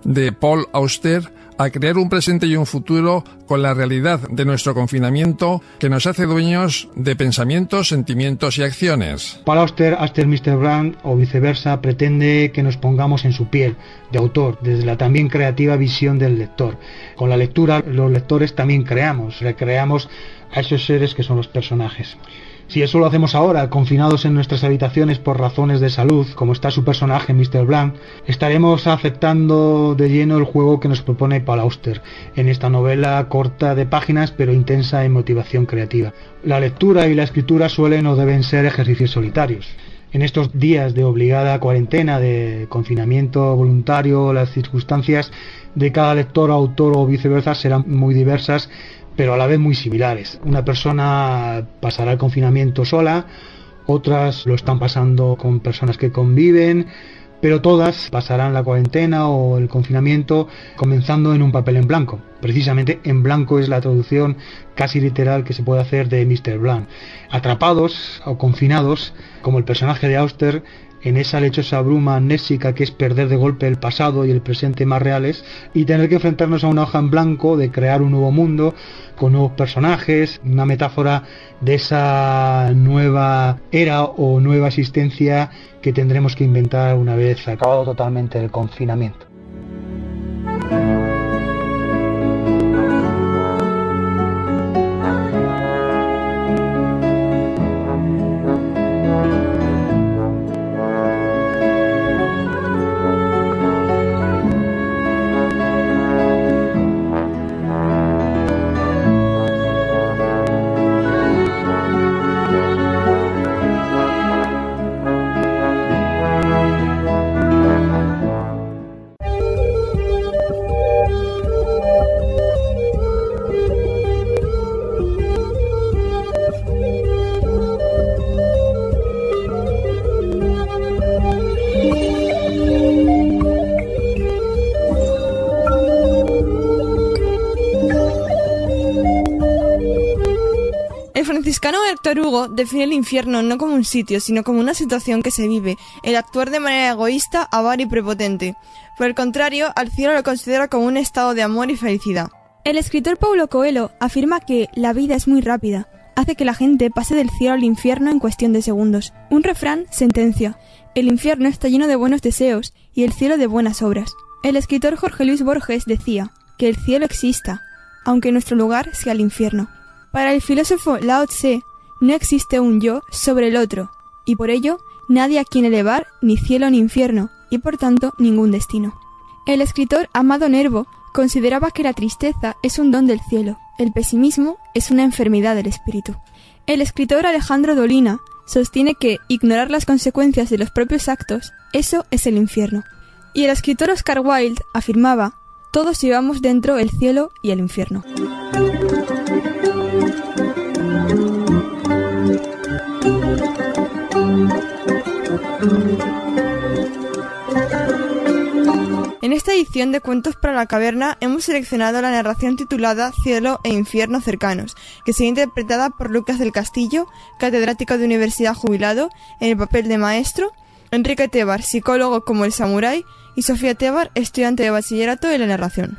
de Paul Auster a crear un presente y un futuro con la realidad de nuestro confinamiento que nos hace dueños de pensamientos, sentimientos y acciones. Paul Auster, Mr. Blanc o viceversa, pretende que nos pongamos en su piel de autor, desde la también creativa visión del lector. Con la lectura, los lectores también recreamos a esos seres que son los personajes. Si eso lo hacemos ahora, confinados en nuestras habitaciones por razones de salud, como está su personaje Mr. Blanc, estaremos aceptando de lleno el juego que nos propone Paul Auster en esta novela corta de páginas pero intensa en motivación creativa. La lectura y la escritura suelen o deben ser ejercicios solitarios. En estos días de obligada cuarentena, de confinamiento voluntario, las circunstancias de cada lector, autor o viceversa serán muy diversas, pero a la vez muy similares. Una persona pasará el confinamiento sola, otras lo están pasando con personas que conviven, pero todas pasarán la cuarentena o el confinamiento comenzando en un papel en blanco. Precisamente en blanco es la traducción casi literal que se puede hacer de Mr. Blanc. Atrapados o confinados, como el personaje de Auster, en esa lechosa bruma amnésica que es perder de golpe el pasado y el presente más reales y tener que enfrentarnos a una hoja en blanco de crear un nuevo mundo con nuevos personajes, una metáfora de esa nueva era o nueva existencia que tendremos que inventar una vez acabado totalmente el confinamiento. El franciscano Héctor Hugo define el infierno no como un sitio, sino como una situación que se vive, el actuar de manera egoísta, avara y prepotente. Por el contrario, al cielo lo considera como un estado de amor y felicidad. El escritor Paulo Coelho afirma que la vida es muy rápida, hace que la gente pase del cielo al infierno en cuestión de segundos. Un refrán sentencia: el infierno está lleno de buenos deseos y el cielo de buenas obras. El escritor Jorge Luis Borges decía que el cielo exista, aunque nuestro lugar sea el infierno. Para el filósofo Lao Tse, no existe un yo sobre el otro, y por ello nadie a quien elevar ni cielo ni infierno, y por tanto ningún destino. El escritor Amado Nervo consideraba que la tristeza es un don del cielo, el pesimismo es una enfermedad del espíritu. El escritor Alejandro Dolina sostiene que ignorar las consecuencias de los propios actos, eso es el infierno. Y el escritor Oscar Wilde afirmaba: todos llevamos dentro el cielo y el infierno. En esta edición de Cuentos para la Caverna hemos seleccionado la narración titulada Cielo e Infierno Cercanos, que será interpretada por Lucas del Castillo, catedrático de universidad jubilado, en el papel de maestro, Enrique Tebar, psicólogo como el samurái, y Sofía Tebar, estudiante de bachillerato, en la narración.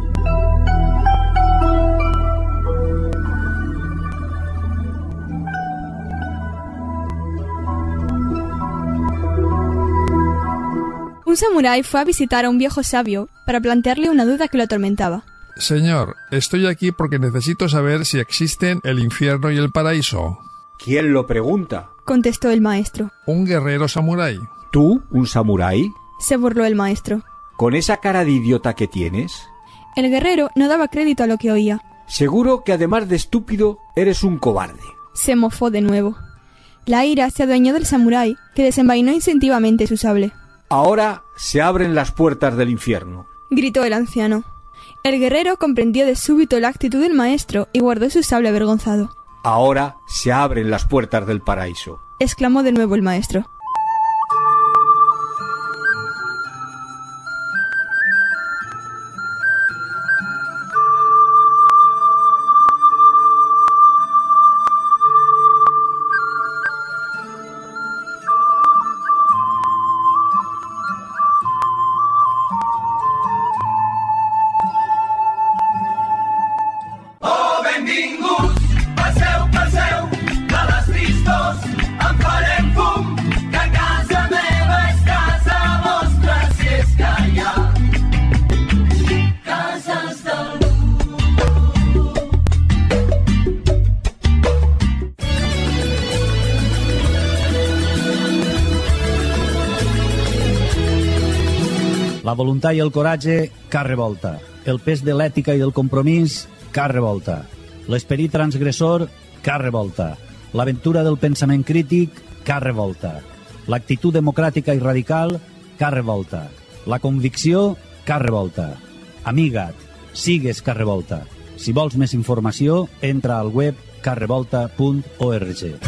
Un samurái fue a visitar a un viejo sabio para plantearle una duda que lo atormentaba. Señor, estoy aquí porque necesito saber si existen el infierno y el paraíso. ¿Quién lo pregunta?, contestó el maestro. Un guerrero samurái. ¿Tú, un samurái?, se burló el maestro. ¿Con esa cara de idiota que tienes? El guerrero no daba crédito a lo que oía. Seguro que además de estúpido, eres un cobarde. Se mofó de nuevo. La ira se adueñó del samurái, que desenvainó instintivamente su sable. Ahora se abren las puertas del infierno, gritó el anciano. El guerrero comprendió de súbito la actitud del maestro y guardó su sable avergonzado. Ahora se abren las puertas del paraíso, exclamó de nuevo el maestro. La voluntat i el coratge, Car Revolta. El pes de l'ètica i del compromís, Car Revolta. L'esperit transgressor, Car Revolta. L'aventura del pensament crític, Car Revolta. L'actitud democràtica i radical, Car Revolta. La convicció, Car Revolta. Amiga't, sigues Car Revolta. Si vols més informació, entra al web carrevolta.org.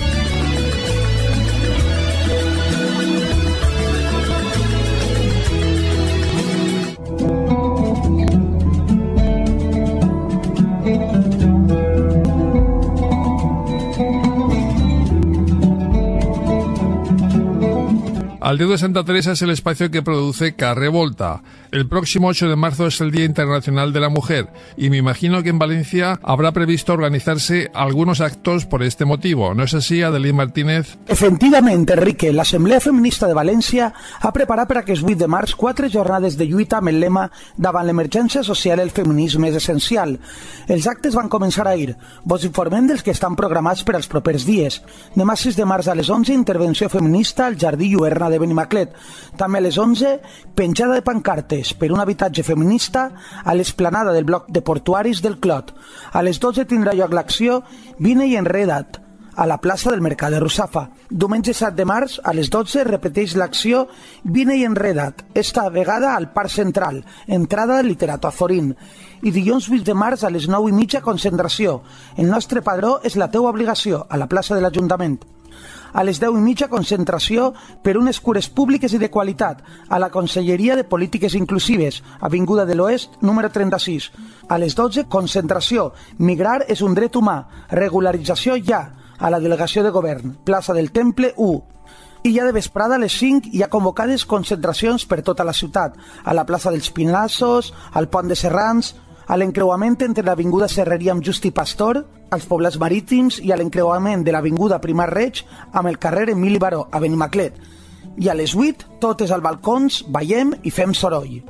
Aldeo de Santa Teresa es el espacio que produce Car Revolta. El próximo 8 de marzo es el Día Internacional de la Mujer y me imagino que en Valencia habrá previsto organizarse algunos actos por este motivo. ¿No es así, Adelín Martínez? Efectivament, Enrique, l'Assemblea Feminista de València ha preparat per aquest 8 de març 4 jornades de lluita amb el lema davant l'emergència social el feminisme és essencial. Els actes van començar ahir. Vos informem dels que estan programats per als propers dies. Demà 6 de març a les 11, intervenció feminista al Jardí Lluerna de Benimaclet. També a les 11, penjada de pancartes per un habitatge feminista a l'esplanada del bloc de portuaris del Clot. A les 12 tindrà lloc l'acció Vine i enreda't a la plaça del Mercat de Russafa. Diumenge 7 de març, a les 12, repeteix l'acció Vine i enreda't, esta vegada al Parc Central, entrada del Literato Azorín. I dilluns 8 de març, a les 9:30, concentració. El nostre padró és la teua obligació, a la plaça de l'Ajuntament. A les 10:30, concentració per unes cures públiques i de qualitat a la Conselleria de Polítiques Inclusives, Avinguda de l'Oest, número 36. A les 12, concentració. Migrar és un dret humà. Regularització ja, a la Delegació de Govern, plaça del Temple 1. I ja de vesprada, a les 5, hi ha convocades concentracions per tota la ciutat, a la plaça dels Pinassos, al Pont de Serrans, a l'encreuament entre l'Avinguda Serreria amb Justi Pastor, als Poblats Marítims i a l'encreuament de l'Avinguda Primar Reig amb el carrer Emili Baró, a Benimaclet. I a les 8, totes al balcons, ballem i fem soroll.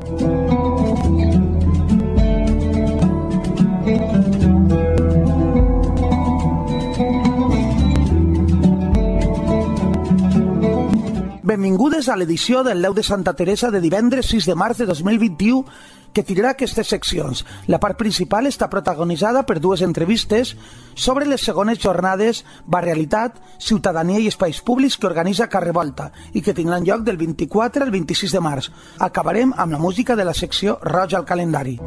Benvingudes a l'edició del Leu de Santa Teresa de divendres 6 de març de 2021 que tindrà aquestes seccions. La part principal està protagonitzada per dues entrevistes sobre les segones jornades Barrialitat, Ciutadania i Espais Públics que organitza Car Revolta i que tindran lloc del 24 al 26 de març. Acabarem amb la música de la secció Roja al calendari.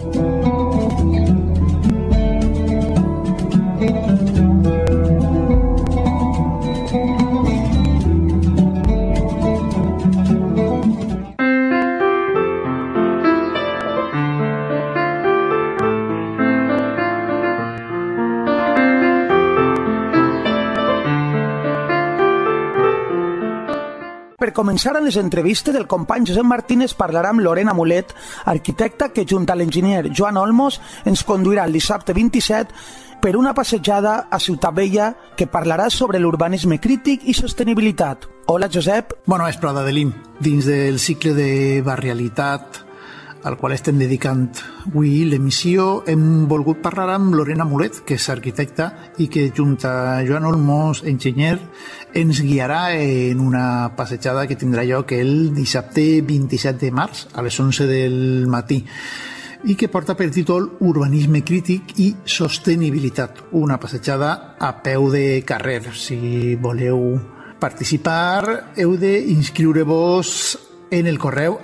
Per començar les entrevistes, el company Josep Martínez parlarà amb Lorena Mulet, arquitecta que, junt a l'enginyer Joan Olmos, ens conduirà el dissabte 27 per una passejada a Ciutat Vella que parlarà sobre l'urbanisme crític i sostenibilitat. Hola, Josep. Bona vesprada, Adelín. Dins del cicle de Barrialitat, al qual estem dedicant avui l'emissió, hem volgut parlar amb Lorena Mulet, que és arquitecta i que, junt a Joan Olmos, enginyer, ens guiarà en una passejada que tindrà lloc el dissabte 27 de març a les 11 del matí i que porta per títol Urbanisme crític i sostenibilitat, una passejada a peu de carrer. Si voleu participar, heu d'inscriure-vos en el correu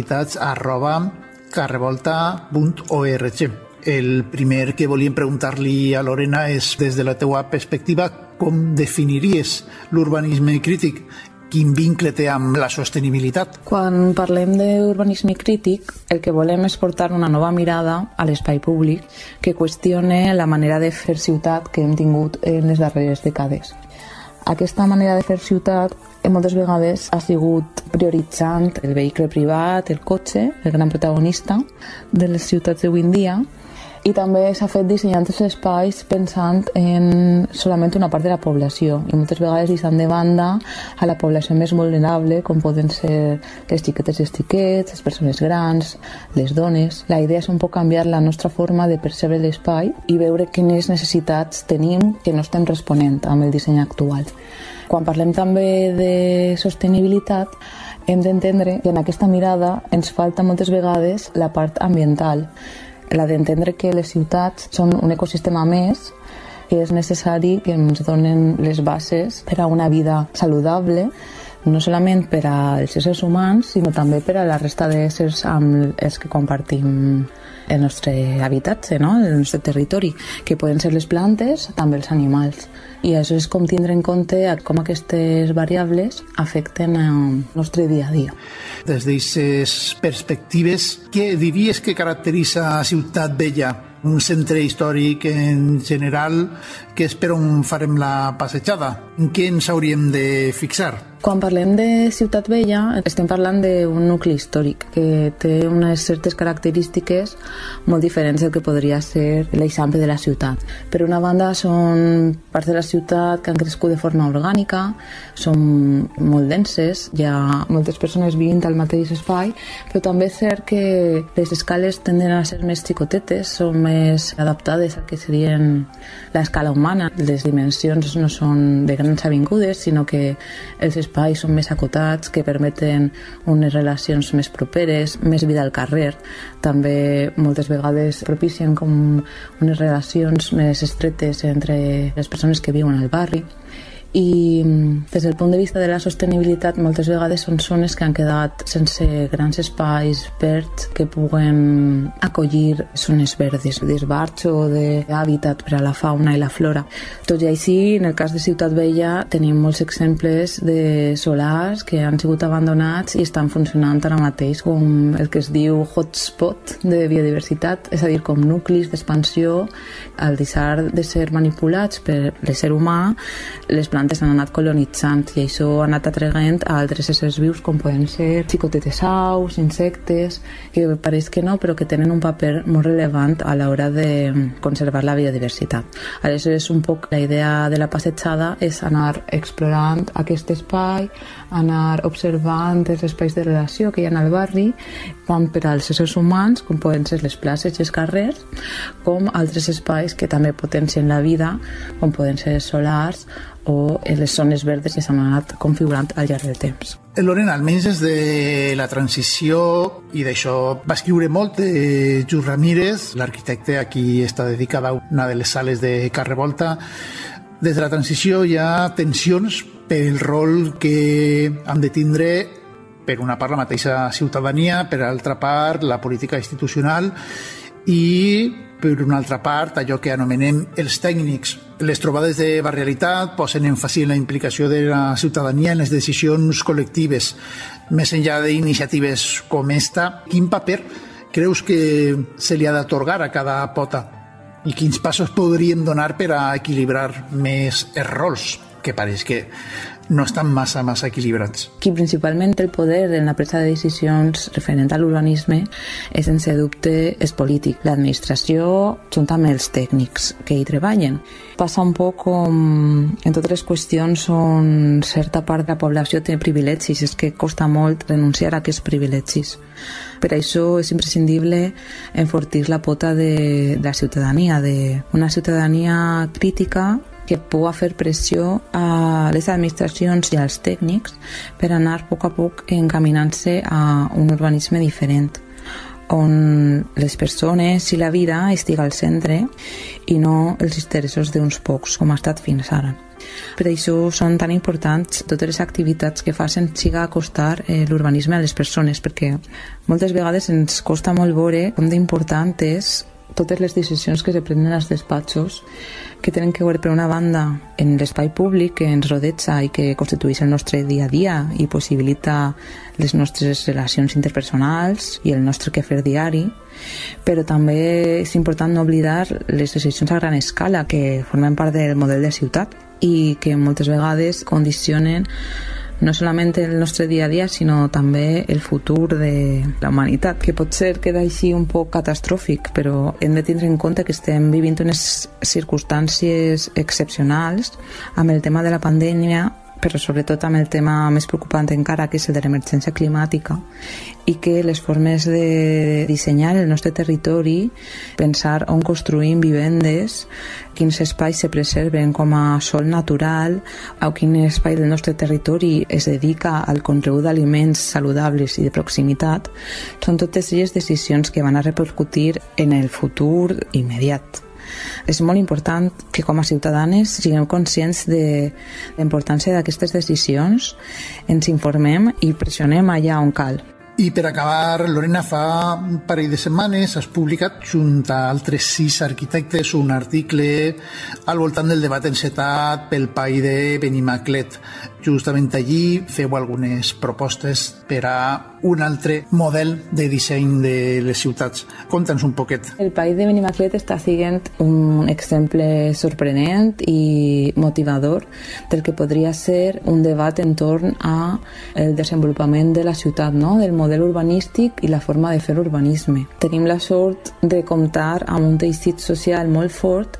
activitats@carrevolta.org. El primer que volíem preguntar-li a Lorena és, des de la teua perspectiva, com definiries l'urbanisme crític? Quin vincle té amb la sostenibilitat? Quan parlem d'urbanisme crític, el que volem és portar una nova mirada a l'espai públic que qüestione la manera de fer ciutat que hem tingut en les darreres dècades. Aquesta manera de fer ciutat moltes vegades ha sigut prioritzant el vehicle privat, el cotxe, el gran protagonista de les ciutats d'avui en dia, i també s'ha fet dissenyant els espais pensant en solament una part de la població i moltes vegades deixant de banda a la població més vulnerable, com poden ser les xiquetes i els xiquets, les persones grans, les dones. La idea és un poc canviar la nostra forma de percebre l'espai i veure quines necessitats tenim que no estem responent amb el disseny actual. Quan parlem també de sostenibilitat, Hem d'entendre que en aquesta mirada ens falta moltes vegades la part ambiental, la d'entendre que les ciutats són un ecosistema més, que és necessari que ens donen les bases per a una vida saludable, no solament per als éssers humans, sinó també per a la resta d'éssers amb els que compartim el nostre habitatge, no? El nostre territori, que poden ser les plantes, també els animals. I això és com tindre en compte com aquestes variables afecten el nostre dia a dia. Des d'aquestes perspectives, què diries que caracteritza a Ciutat Vella? Un centre històric en general, que és per on farem la passejada. En què ens hauríem de fixar? Quan parlem de Ciutat Vella, estem parlant d'un nucli històric que té unes certes característiques molt diferents del que podria ser l'eixample de la ciutat. Per una banda, són parts de la ciutat que han crescut de forma orgànica, són molt denses, hi ha moltes persones vivint al mateix espai, però també és cert que les escales tenden a ser més xicotetes, són més adaptades al que serien l'escala humana. Les dimensions no són de grans avingudes, sinó que els espais són més acotats, que permeten unes relacions més properes, més vida al carrer. També moltes vegades propicien com unes relacions més estretes entre les persones que viuen al barri. I des del punt de vista de la sostenibilitat, moltes vegades són zones que han quedat sense grans espais verds que puguen acollir zones verdes d'esbarjo o d'hàbitat per a la fauna i la flora. Tot i així, en el cas de Ciutat Vella tenim molts exemples de solars que han sigut abandonats i estan funcionant ara mateix com el que es diu hotspot de biodiversitat, és a dir, com nuclis d'expansió. Al deixar de ser manipulats per l'ésser humà, les plantes han anat colonitzant i això ha anat atraient a altres éssers vius com poden ser xicotetes aus, insectes, que pareix que no, però que tenen un paper molt relevant a l'hora de conservar la biodiversitat. Aleshores, un poc la idea de la passejada és anar explorant aquest espai, anar observant els espais de relació que hi ha al barri, tant per als éssers humans, com poden ser les places i els carrers, com altres espais que també potencien la vida, com poden ser els solars o les zones verdes que s'han anat configurant al llarg del temps. Lorena, almenys des de la transició, i d'això va escriure molt Just Ramírez, l'arquitecte a qui està dedicada una de les sales de Carrer Volta. Des de la transició hi ha tensions pel rol que han de tindre per una part la mateixa ciutadania, per altra part la política institucional i per una altra part allò que anomenem els tècnics. Les trobades de barrialitat posen èmfasi en la implicació de la ciutadania en les decisions col·lectives. Més enllà d'iniciatives com esta, quin paper creus que se li ha d'atorgar a cada pota? I quins passos podríem donar per a equilibrar més els rols, que pareix que no estan massa equilibrats? Qui principalment té el poder en la presa de decisions referent a l'urbanisme és, sense dubte, és polític. L'administració, junt amb els tècnics que hi treballen. Passa un poc com en totes les qüestions on certa part de la població té privilegis, és que costa molt renunciar a aquests privilegis. Per això és imprescindible enfortir la pota de la ciutadania, d'una ciutadania crítica que pugui fer pressió a les administracions i als tècnics per anar a poc encaminant-se a un urbanisme diferent, on les persones i la vida estiga al centre i no els interessos d'uns pocs, com ha estat fins ara. Per això són tan importants totes les activitats que facin siga acostar l'urbanisme a les persones, perquè moltes vegades ens costa molt veure com d'important és totes les decisions que se prenen als despatxos, que tenen que veure per una banda en l'espai públic que ens rodeja i que constitueix el nostre dia a dia i possibilita les nostres relacions interpersonals i el nostre quefer diari, però també és important no oblidar les decisions a gran escala que formen part del model de ciutat i que moltes vegades condicionen no solament el nostre dia a dia, sinó també el futur de la humanitat, que pot ser queda així un poc catastròfic, però hem de tindre en compte que estem vivint unes circumstàncies excepcionals amb el tema de la pandèmia, però sobretot amb el tema més preocupant encara, que és el de l'emergència climàtica, i que les formes de dissenyar el nostre territori, pensar on construïm vivendes, quins espais se preserven com a sòl natural, o quin espai del nostre territori es dedica al conreu d'aliments saludables i de proximitat, són totes elles decisions que van a repercutir en el futur immediat. És molt important que com a ciutadanes siguem conscients de la importància d'aquestes decisions, ens informem i pressionem allà on cal. I per acabar, Lorena, fa un parell de setmanes has publicat junt a altres 6 arquitectes un article al voltant del debat encetat pel PAI de Benimaclet. Justament allí feu algunes propostes per a un altre model de disseny de les ciutats. Conta'ns un poquet. El PAI de Benimaclet està sent un exemple sorprenent i motivador del que podria ser un debat entorn a el desenvolupament de la ciutat, no? Del model urbanístic i la forma de fer urbanisme. Tenim la sort de comptar amb un teixit social molt fort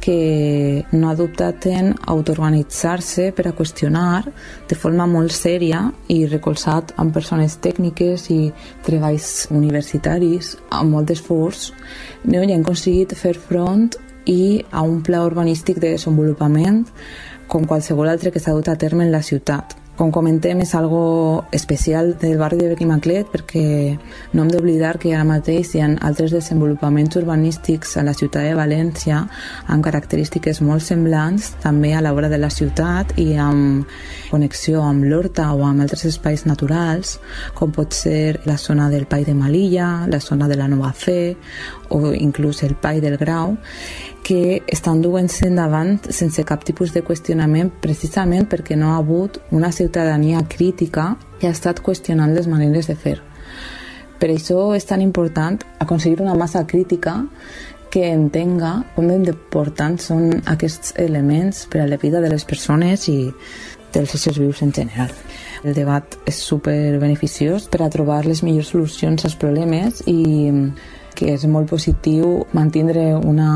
que no ha dubtat en autoorganitzar-se per a qüestionar de forma molt sèria i recolzat amb persones tècniques i treballs universitaris amb molt d'esforç, i han aconseguit fer front a un pla urbanístic de desenvolupament com qualsevol altre que s'ha dut a terme en la ciutat. Com comentem, és algo especial del barri de Benimaclet perquè no hem d'oblidar que ara mateix hi ha altres desenvolupaments urbanístics a la ciutat de València amb característiques molt semblants també a l'obra de la ciutat i amb connexió amb l'Horta o amb altres espais naturals, com pot ser la zona del Pai de Malilla, la zona de la Nova Fe o inclús el Pai del Grau, que estan duent-se endavant sense cap tipus de qüestionament precisament perquè no ha hagut una ciutadania crítica que ha estat qüestionant les maneres de fer. Per això és tan important aconseguir una massa crítica que entenga com d'importants són aquests elements per a la vida de les persones i dels éssers vius en general. El debat és super beneficiós per a trobar les millors solucions als problemes i que és molt positiu mantindre una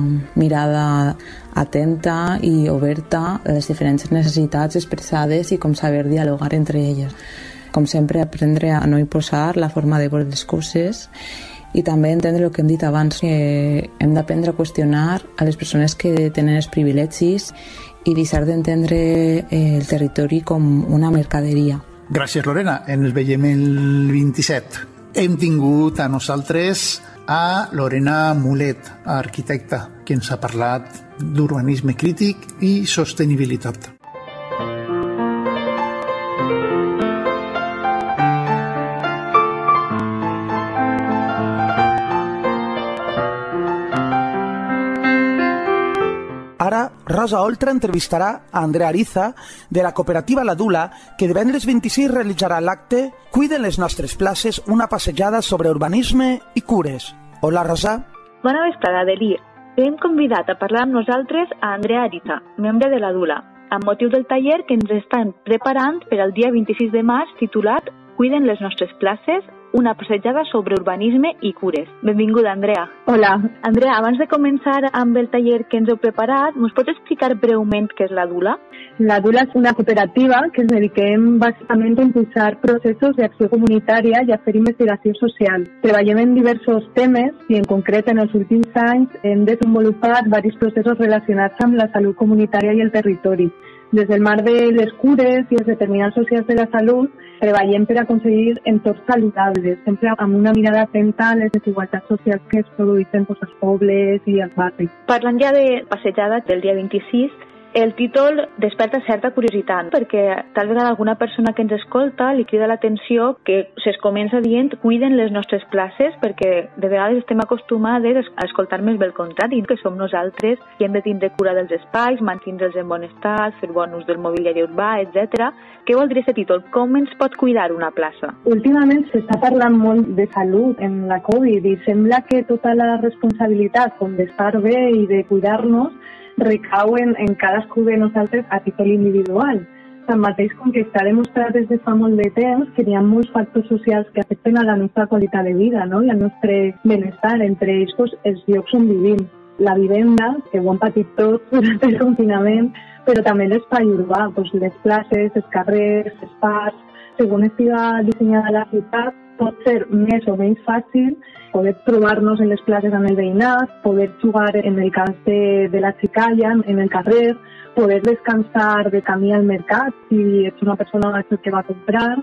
mirada atenta i oberta a les diferents necessitats expressades i com saber dialogar entre elles. Com sempre, aprendre a no imposar la forma de veure les coses i també entendre el que hem dit abans, que hem d'aprendre a qüestionar a les persones que tenen els privilegis i deixar d'entendre el territori com una mercaderia. Gràcies, Lorena. Ens veiem el 27. Hem tingut a nosaltres a Lorena Mulet, arquitecta, que ens ha parlat d'urbanisme crític i sostenibilitat. Ara, Rosa Oltra entrevistarà a Andrea Ariza, de la cooperativa La Dula, que divendres 26 realitzarà l'acte Cuiden les nostres places, una passejada sobre urbanisme i cures. Hola, Rosa. Bona vesprada, Delir. Hem convidat a parlar amb nosaltres a Andrea Ariza, membre de La Dula, amb motiu del taller que ens estan preparant per al dia 26 de març titulat Cuiden les nostres places, una passejada sobre urbanisme i cures. Benvinguda, Andrea. Hola. Andrea, abans de començar amb el taller que ens heu preparat, ens pots explicar breument què és La Dula? La Dula és una cooperativa que ens dediquem bàsicament a impulsar processos d'acció comunitària i a fer investigació social. Treballem en diversos temes i en concret en els últims anys hem desenvolupat diversos processos relacionats amb la salut comunitària i el territori. Des del marc de les cures i els determinants socials de la salut, treballem per aconseguir entorns saludables, sempre amb una mirada atenta a les desigualtats socials que es produeixen als pobles i als barris. Parlant ja de passejada del dia 26, el títol desperta certa curiositat, perquè tal vegada alguna persona que ens escolta li crida l'atenció que es comença dient cuiden les nostres places, perquè de vegades estem acostumades a escoltar més bé el contrari, que som nosaltres i hem de tindre cura dels espais, mantenir-los en bon estat, fer bon ús del mobiliari urbà, etc. Què vol dir aquest títol? Com ens pot cuidar una plaça? Últimament s'està parlant molt de salut en la Covid i sembla que tota la responsabilitat com d'estar bé i de cuidar-nos recau en cadascú de nosaltres a títol individual. Tanmateix, com que està demostrat des de fa molt de temps que hi ha molts factors socials que afecten a la nostra qualitat de vida, no? I al nostre benestar, entre ells els llocs on vivim. la vivenda, que ho hem patit tots durant el confinament, però també l'espai urbà, doncs les places, els carrers, els parcs. Segons estiga dissenyada la ciutat, pot ser més o menys fàcil poder trobar-nos en les places amb el veïnat, poder jugar en el cas de la xicalla, en el carrer, poder descansar de camí al mercat si ets una persona que va a comprar,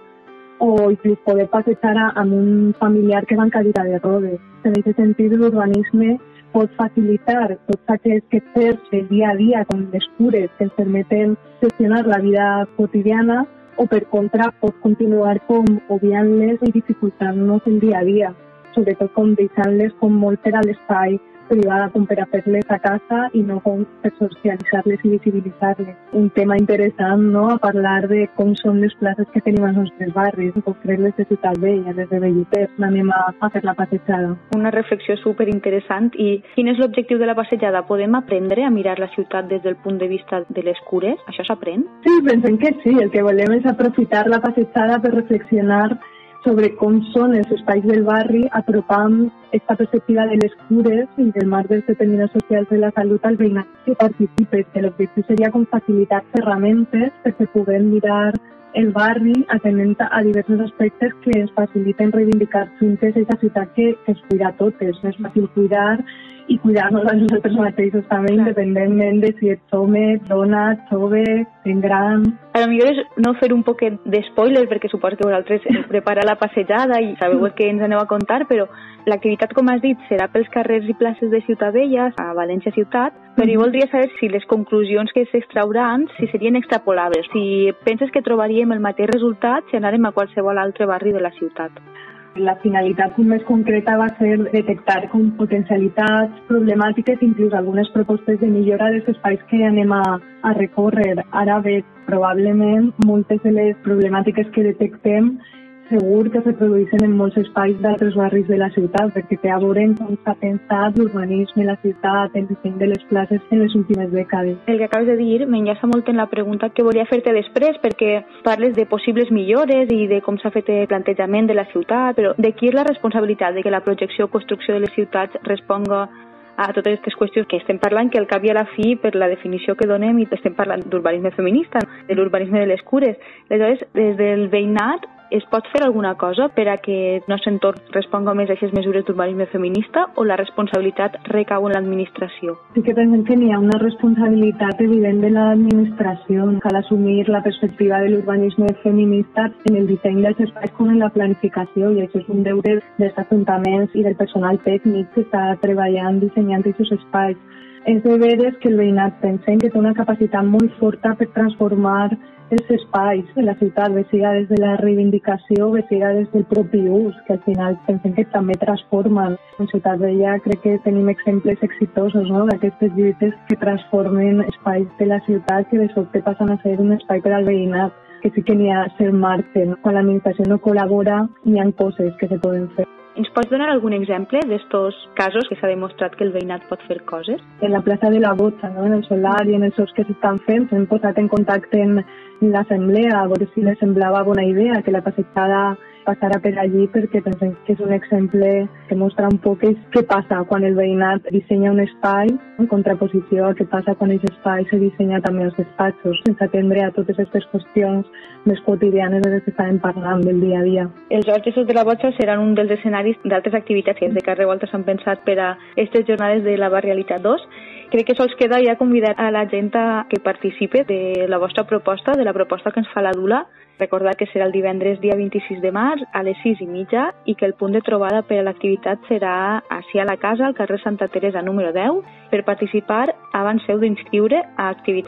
o inclús poder passejar amb un familiar que va en cadira de rodes. En aquest sentit, l'urbanisme pot facilitar tots aquests quehaceres del dia a dia, com les cures que ens permeten gestionar la vida quotidiana, o per contra pot continuar com obviant-les i dificultant-nos el dia a dia, sobretot com deixant-les com molt per a l'espai privada, com per a fer-les a casa i no com per socialitzar-les i visibilitzar-les. Un tema interessant, no?, a parlar de com són les places que tenim als nostres barris, en concret les de Ciutat Vella, les de Belluters, anem a fer la passejada. Una reflexió superinteressant. I quin és l'objectiu de la passejada? Podem aprendre a mirar la ciutat des del punt de vista de les cures? Això s'aprèn? Sí, pensem que sí. El que volem és aprofitar la passejada per reflexionar sobre com són els espais del barri, apropant aquesta perspectiva de les cures i del marc dels determinants socials de la salut al veïnat que participe. L'objectiu seria com facilitar ferramentes perquè puguem mirar el barri atenent a diversos aspectes que ens faciliten reivindicar juntes aquesta ciutat que es cuida a totes. És fàcil cuidar i cuidar-nos a nosaltres mateixos també, independentment de si ets home, dona, jove, gent gran. A lo millor és no fer un poquet d'espoiler, perquè suposo que vosaltres prepareu la passejada i sabeu el que ens aneu a contar, però l'activitat, com has dit, serà pels carrers i places de Ciutat Vella, a València Ciutat, però jo voldria saber si les conclusions que s'extrauran si serien extrapolables, si penses que trobaríem el mateix resultat si anàrem a qualsevol altre barri de la ciutat. La finalitat més concreta va ser detectar com potencialitats problemàtiques, inclús algunes propostes de millora dels espais que anem a recórrer. Ara bé, probablement moltes de les problemàtiques que detectem segur que se produeixen en molts espais d'altres barris de la ciutat, perquè té a veure com s'ha pensat l'urbanisme, la ciutat, el disseny de les places en les últimes dècades. El que acabes de dir m'enllaça molt en la pregunta que volia fer-te després, perquè parles de possibles millores i de com s'ha fet el plantejament de la ciutat, però de qui és la responsabilitat de que la projecció o construcció de les ciutats responga a totes aquestes qüestions que estem parlant, que al cap i a la fi, per la definició que donem, i estem parlant d'urbanisme feminista, de l'urbanisme de les cures. Aleshores, des del veïnat, es pot fer alguna cosa per a que el nostre entorn responga més a aquestes mesures d'urbanisme feminista, o la responsabilitat recau en l'administració? Sí que pensem que n'hi ha una responsabilitat evident de l'administració. Cal assumir la perspectiva de l'urbanisme feminista en el disseny dels espais com en la planificació, i això és un deure dels ajuntaments i del personal tècnic que està treballant dissenyant aquests espais. És de veres que el veïnat pensem que té una capacitat molt forta per transformar els espais de la ciutat, bé siga des de la reivindicació, bé siga des del propi ús, que al final pensem que també transformen. En Ciutat Vella crec que tenim exemples exitosos, no?, d'aquestes lluites que transformen espais de la ciutat que de sobte passen a ser un espai per al veïnat, que sí que n'hi ha ser marge, no? Quan l'administració no col·labora, n'hi ha coses que se poden fer. Ens pots donar algun exemple d'estos casos que s'ha demostrat que el veïnat pot fer coses? En la plaça de la Botxa, no?, en el solar i en els shows que s'estan fent, s'han posat en contacte amb l'assemblea a veure si les semblava bona idea que la passejada passara per allí, perquè pensem que és un exemple que mostra un poc què passa quan el veïnat dissenya un espai, en contraposició a què passa quan aquest espai se dissenya també als despatxos, sense atendre a totes aquestes qüestions més quotidianes de les que estàvem parlant del dia a dia. Els Horts de la Botxa seran un dels escenaris d'altres activitats que des de Carrer Volta s'han pensat per a aquestes jornades de la Barrialitat 2. Crec que sols queda ja convidar a la gent que participe de la vostra proposta, de la proposta que ens fa la Dula. Recordar que serà el divendres dia 26 de març a les 6:30 i que el punt de trobada per a l'activitat serà ací a la casa, al carrer Santa Teresa número 10. Per participar, abans heu d'inscriure a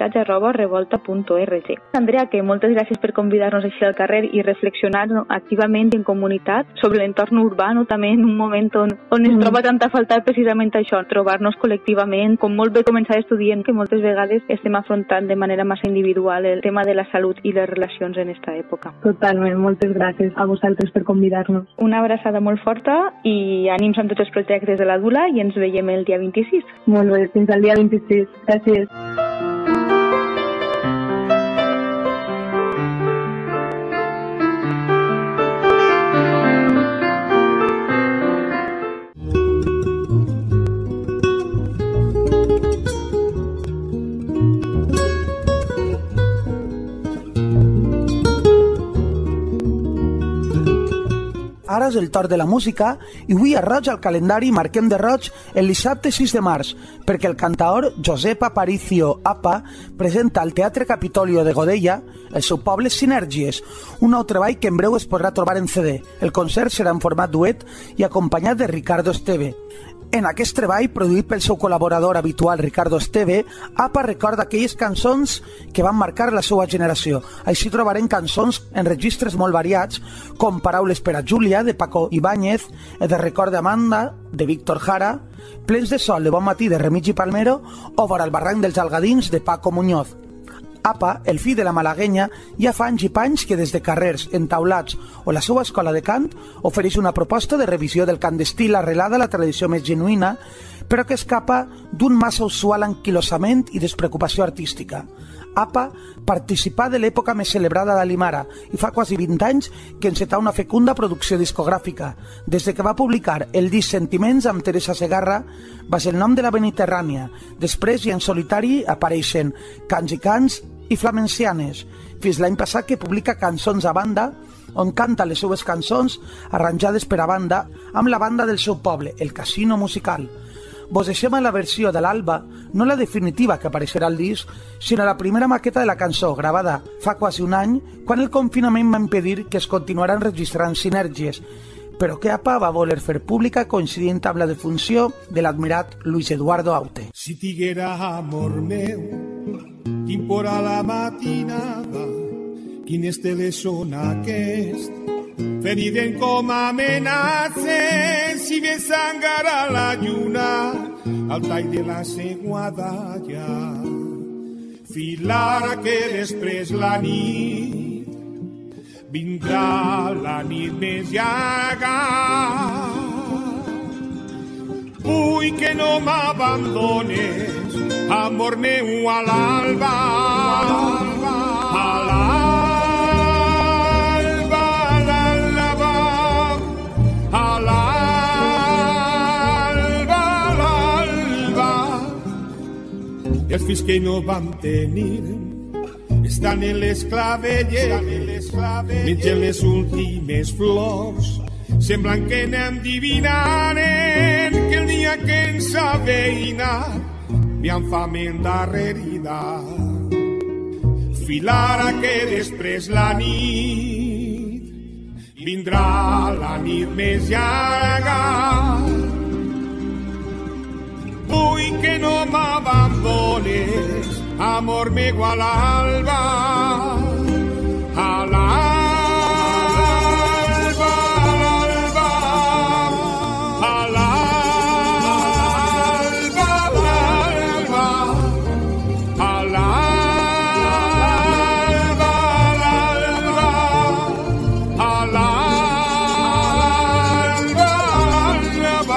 activitats@revolta.org. Andrea, que moltes gràcies per convidar-nos així al carrer i reflexionar activament i en comunitat sobre l'entorn urbà, també en un moment on es troba tanta falta precisament això, trobar-nos col·lectivament, com molt bé començar estudiant, que moltes vegades estem afrontant de manera massa individual el tema de la salut i les relacions en esta època. Totalment, moltes gràcies a vosaltres per convidar-nos. Una abraçada molt forta i ànims amb tots els projectes de la Dula i ens veiem el dia 26. Molt bé, fins al dia 26. Gràcies. és el torn de la música i avui a Roig al calendari marquem de roig el dissabte 6 de març perquè el cantaor Josep Aparicio Apa presenta al Teatre Capitolio de Godella el seu poble Sinergies, un nou treball que en breu es podrà trobar en CD. El concert serà en format duet i acompanyat de Ricardo Esteve. En aquest treball, produït pel seu col·laborador habitual Ricardo Esteve, Apa recorda aquelles cançons que van marcar la seva generació. Així trobarem cançons en registres molt variats, com Paraules per a Júlia, de Paco Ibáñez, de Record d'Amanda, de Víctor Jara, Plens de sol, de Bon matí, de Remigi Palmero, o Vora el barranc dels Algadins, de Paco Muñoz. Apa, el fill de la malaguenya, ja fa anys i panys que des de carrers, entaulats o la seva escola de cant ofereix una proposta de revisió del cant d'estil arrelada a la tradició més genuïna, però que escapa d'un massa usual anquilosament i despreocupació artística. Apa participà de l'època més celebrada d'Alimara i fa quasi 20 anys que encetà una fecunda producció discogràfica, des de que va publicar el disc Sentiments amb Teresa Segarra, baix el nom de la Mediterrània. Després i en solitari apareixen Cants i Cants i Flamencianes, fins l'any passat que publica Cançons a banda, on canta les seues cançons arranjades per a banda amb la banda del seu poble, el Casino Musical. Vos deixem a la versió de l'Alba, no la definitiva que apareixerà al disc, sinó la primera maqueta de la cançó, gravada fa quasi un any, quan el confinament va impedir que es continuaran registrant Sinergies, però que Apa va voler fer pública coincidint amb la defunció de l'admirat Luis Eduardo Aute. Si tiguera amor meu, quin por a la matinada, quin estele són aquest, feriden com amenaces, si ve sangara la lluna, al tall de la seguada ja. Filar que després la nit, vindrà la nit més llarga. Vull que no m'abandones, amor meu a l'alba, a l'alba. Els fills que no vam tenir estan en les clavelles, mengen les últimes flors, semblant que anem divinant que el dia que ens aveïna ve amb fam endarrerida. Filar que després la nit, vindrà la nit més llarga. Vull que no m'abandones, amor meu a l'alba, a l'alba, a l'alba, a l'alba, a l'alba, a l'alba.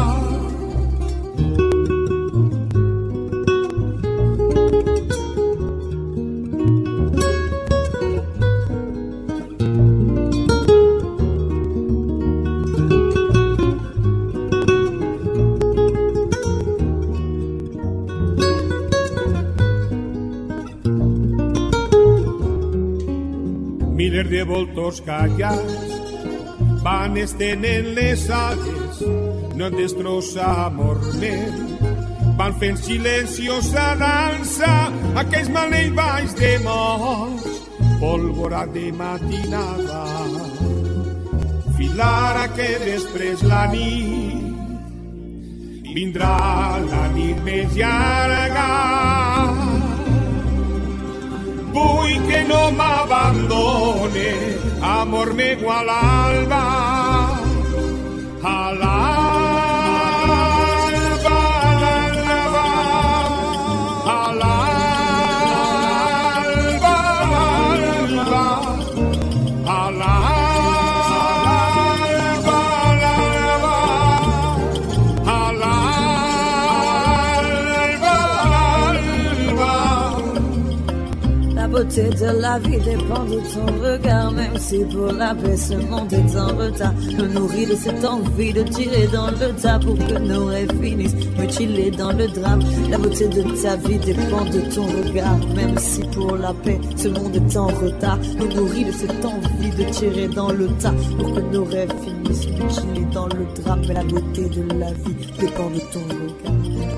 Milers de voltors callats van estenent les ales, no en destrossa amor meu. Van fent silenciosa dansa aquells maleïts de morts, pólvora de matinada. Filar que després la nit, vindrà la nit més llarga. Vull que no m'abandone, amor meu a l'alba, a l'alba, a l'alba, a l'alba, a l'alba. beauté de la vie dépend de ton regard. Même si pour la paix ce monde est en retard, me nourris de cette envie de tirer dans le tas pour que nos rêves finissent mutilés dans le drame. La beauté de ta vie dépend de ton regard. Même si pour la paix ce monde est en retard, me nourris de cette envie de tirer dans le tas pour que nos rêves finissent mutilés dans le drame. Mais la beauté de la vie dépend de ton regard.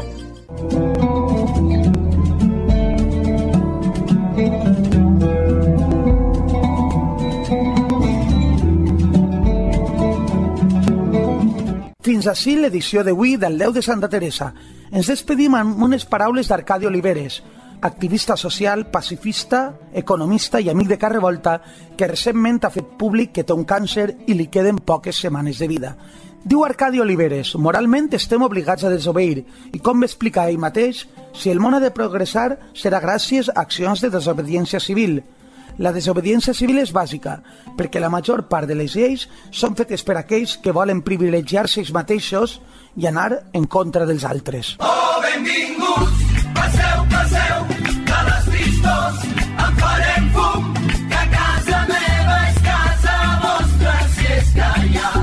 Fins ací l'edició d'avui del 10 de Santa Teresa. Ens despedim amb unes paraules d'Arcadi Oliveres, activista social, pacifista, economista i amic de Carre Volta, que recentment ha fet públic que té un càncer i li queden poques setmanes de vida. Diu Arcadi Oliveres, moralment estem obligats a desobeir i, com va explicar ell mateix, si el món ha de progressar serà gràcies a accions de desobediència civil. La desobediència civil és bàsica, perquè la major part de les lleis són fetes per aquells que volen privilegiar-se ells mateixos i anar en contra dels altres. Oh, benvinguts, passeu, passeu, de les tristors en farem fum, que casa meva és casa vostra, si és que hi ha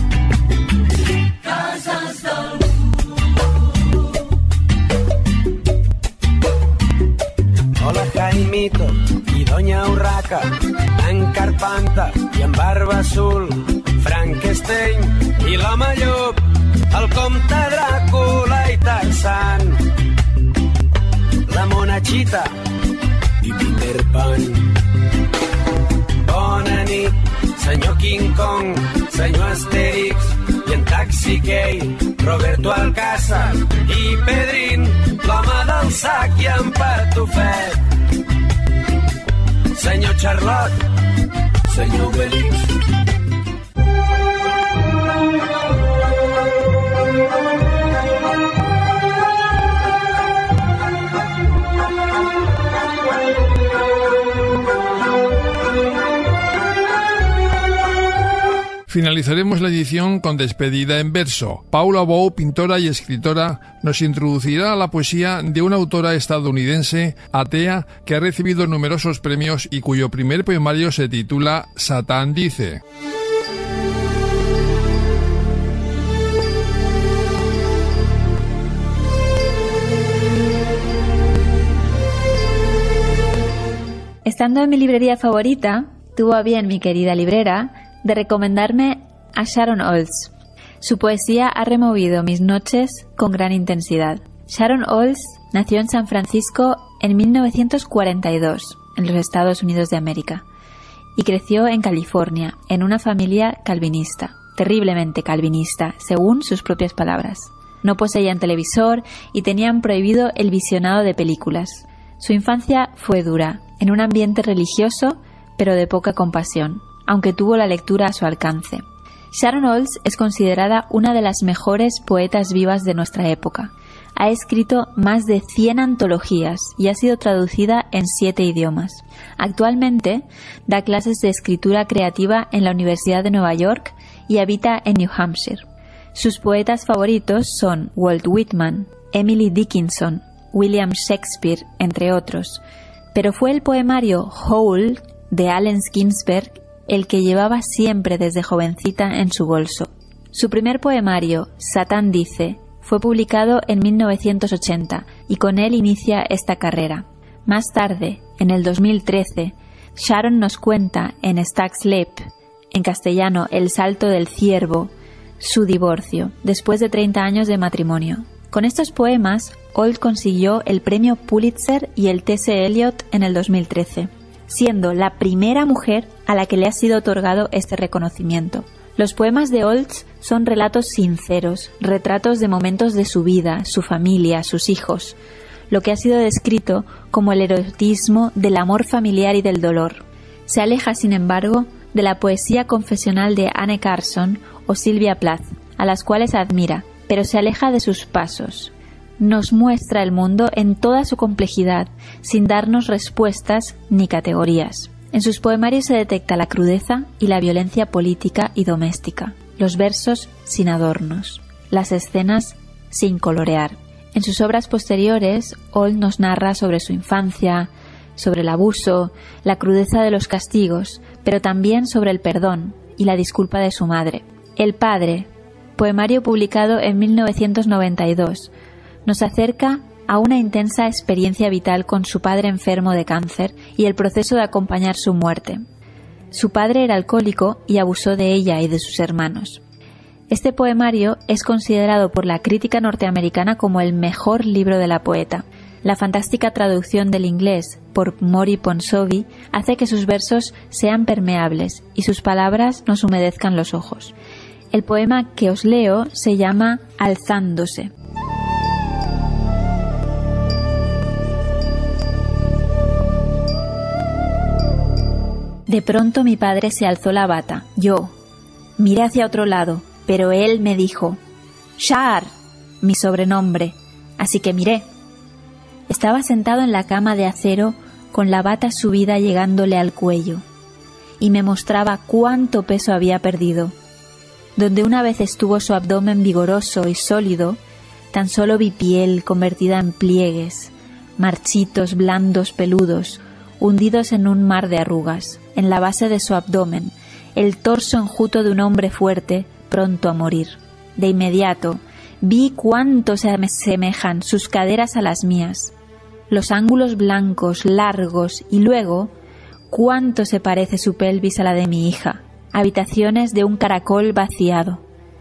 cases d'algú. Hola, Jaimito i Doña Urraca, en Carpanta i en Barba Azul, Frankenstein i l'home llop, el comte Dràcula i Tarzan, la monachita i Peter Pan. Bona nit, senyor King Kong, senyor Asterix i en Taxi Key, Roberto Alcázar i Pedrín, l'home del sac i en Patufet, senyor Charlot, senyor Obelix. Finalizaremos la edición con despedida en verso. Paula Bou, pintora y escritora, nos introducirá a la poesía de una autora estadounidense, atea, que ha recibido numerosos premios y cuyo primer poemario se titula Satán dice. Estando en mi librería favorita, tuvo a bien mi querida librera de recomendarme a Sharon Olds. Su poesía ha removido mis noches con gran intensidad. Sharon Olds nació en San Francisco en 1942, en los Estados Unidos de América, y creció en California, en una familia calvinista, terriblemente calvinista, según sus propias palabras. No poseían televisor y tenían prohibido el visionado de películas. Su infancia fue dura, en un ambiente religioso, pero de poca compasión, aunque tuvo la lectura a su alcance. Sharon Olds es considerada una de las mejores poetas vivas de nuestra época. Ha escrito más de 100 antologías y ha sido traducida en 7 idiomas. Actualmente da clases de escritura creativa en la Universidad de Nueva York y habita en New Hampshire. Sus poetas favoritos son Walt Whitman, Emily Dickinson, William Shakespeare, entre otros. Pero fue el poemario Howl de Allen Ginsberg el que llevaba siempre desde jovencita en su bolso. Su primer poemario, Satán dice, fue publicado en 1980 y con él inicia esta carrera. Más tarde, en el 2013, Sharon nos cuenta en Stag's Leap, en castellano El salto del ciervo, su divorcio, después de 30 años de matrimonio. Con estos poemas, Olds consiguió el premio Pulitzer y el T.S. Eliot en el 2013. Siendo la primera mujer a la que le ha sido otorgado este reconocimiento. Los poemas de Olds son relatos sinceros, retratos de momentos de su vida, su familia, sus hijos, lo que ha sido descrito como el erotismo del amor familiar y del dolor. Se aleja, sin embargo, de la poesía confesional de Anne Carson o Sylvia Plath, a las cuales admira, pero se aleja de sus pasos. Nos muestra el mundo en toda su complejidad, sin darnos respuestas ni categorías. En sus poemarios se detecta la crudeza y la violencia política y doméstica, los versos sin adornos, las escenas sin colorear. En sus obras posteriores, Olds nos narra sobre su infancia, sobre el abuso, la crudeza de los castigos, pero también sobre el perdón y la disculpa de su madre. El padre, poemario publicado en 1992, nos acerca a una intensa experiencia vital con su padre enfermo de cáncer y el proceso de acompañar su muerte. Su padre era alcohólico y abusó de ella y de sus hermanos. Este poemario es considerado por la crítica norteamericana como el mejor libro de la poeta. La fantástica traducción del inglés por Mori Ponsonby hace que sus versos sean permeables y sus palabras nos humedezcan los ojos. El poema que os leo se llama Alzándose. De pronto mi padre se alzó la bata. Yo miré hacia otro lado, pero él me dijo «Shar», mi sobrenombre, así que miré. Estaba sentado en la cama de acero con la bata subida llegándole al cuello y me mostraba cuánto peso había perdido. Donde una vez estuvo su abdomen vigoroso y sólido, tan solo vi piel convertida en pliegues, marchitos blandos peludos, hundidos en un mar de arrugas. En la base de su abdomen, el torso enjuto de un hombre fuerte, pronto a morir. De inmediato, vi cuánto se asemejan sus caderas a las mías, los ángulos blancos, largos, y luego, cuánto se parece su pelvis a la de mi hija, habitaciones de un caracol vaciado.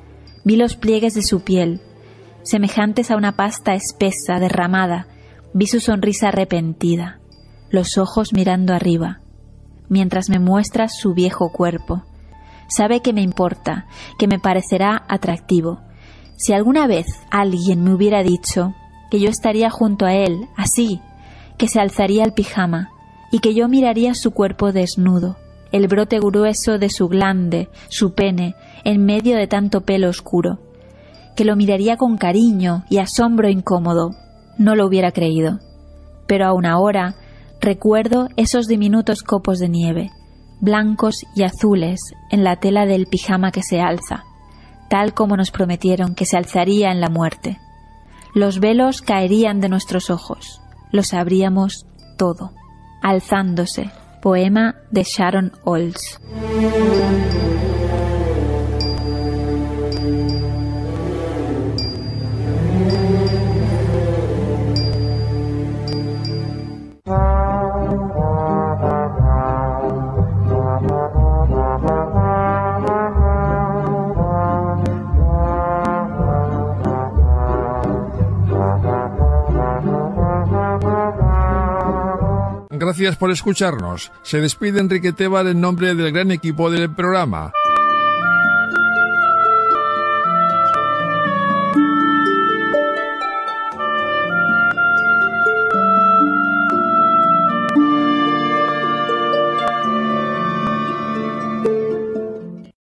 Vi los pliegues de su piel, semejantes a una pasta espesa, derramada. Vi su sonrisa arrepentida, los ojos mirando arriba, mientras me muestra su viejo cuerpo. Sabe que me importa, que me parecerá atractivo. Si alguna vez alguien me hubiera dicho que yo estaría junto a él, así, que se alzaría el pijama y que yo miraría su cuerpo desnudo, el brote grueso de su glande, su pene, en medio de tanto pelo oscuro, que lo miraría con cariño y asombro incómodo, no lo hubiera creído. Pero aún ahora recuerdo esos diminutos copos de nieve, blancos y azules, en la tela del pijama que se alza, tal como nos prometieron que se alzaría en la muerte. Los velos caerían de nuestros ojos, lo sabríamos todo. Alzándose, poema de Sharon Olds. Gracias por escucharnos. Se despide Enrique Tebar en nombre del gran equipo del programa.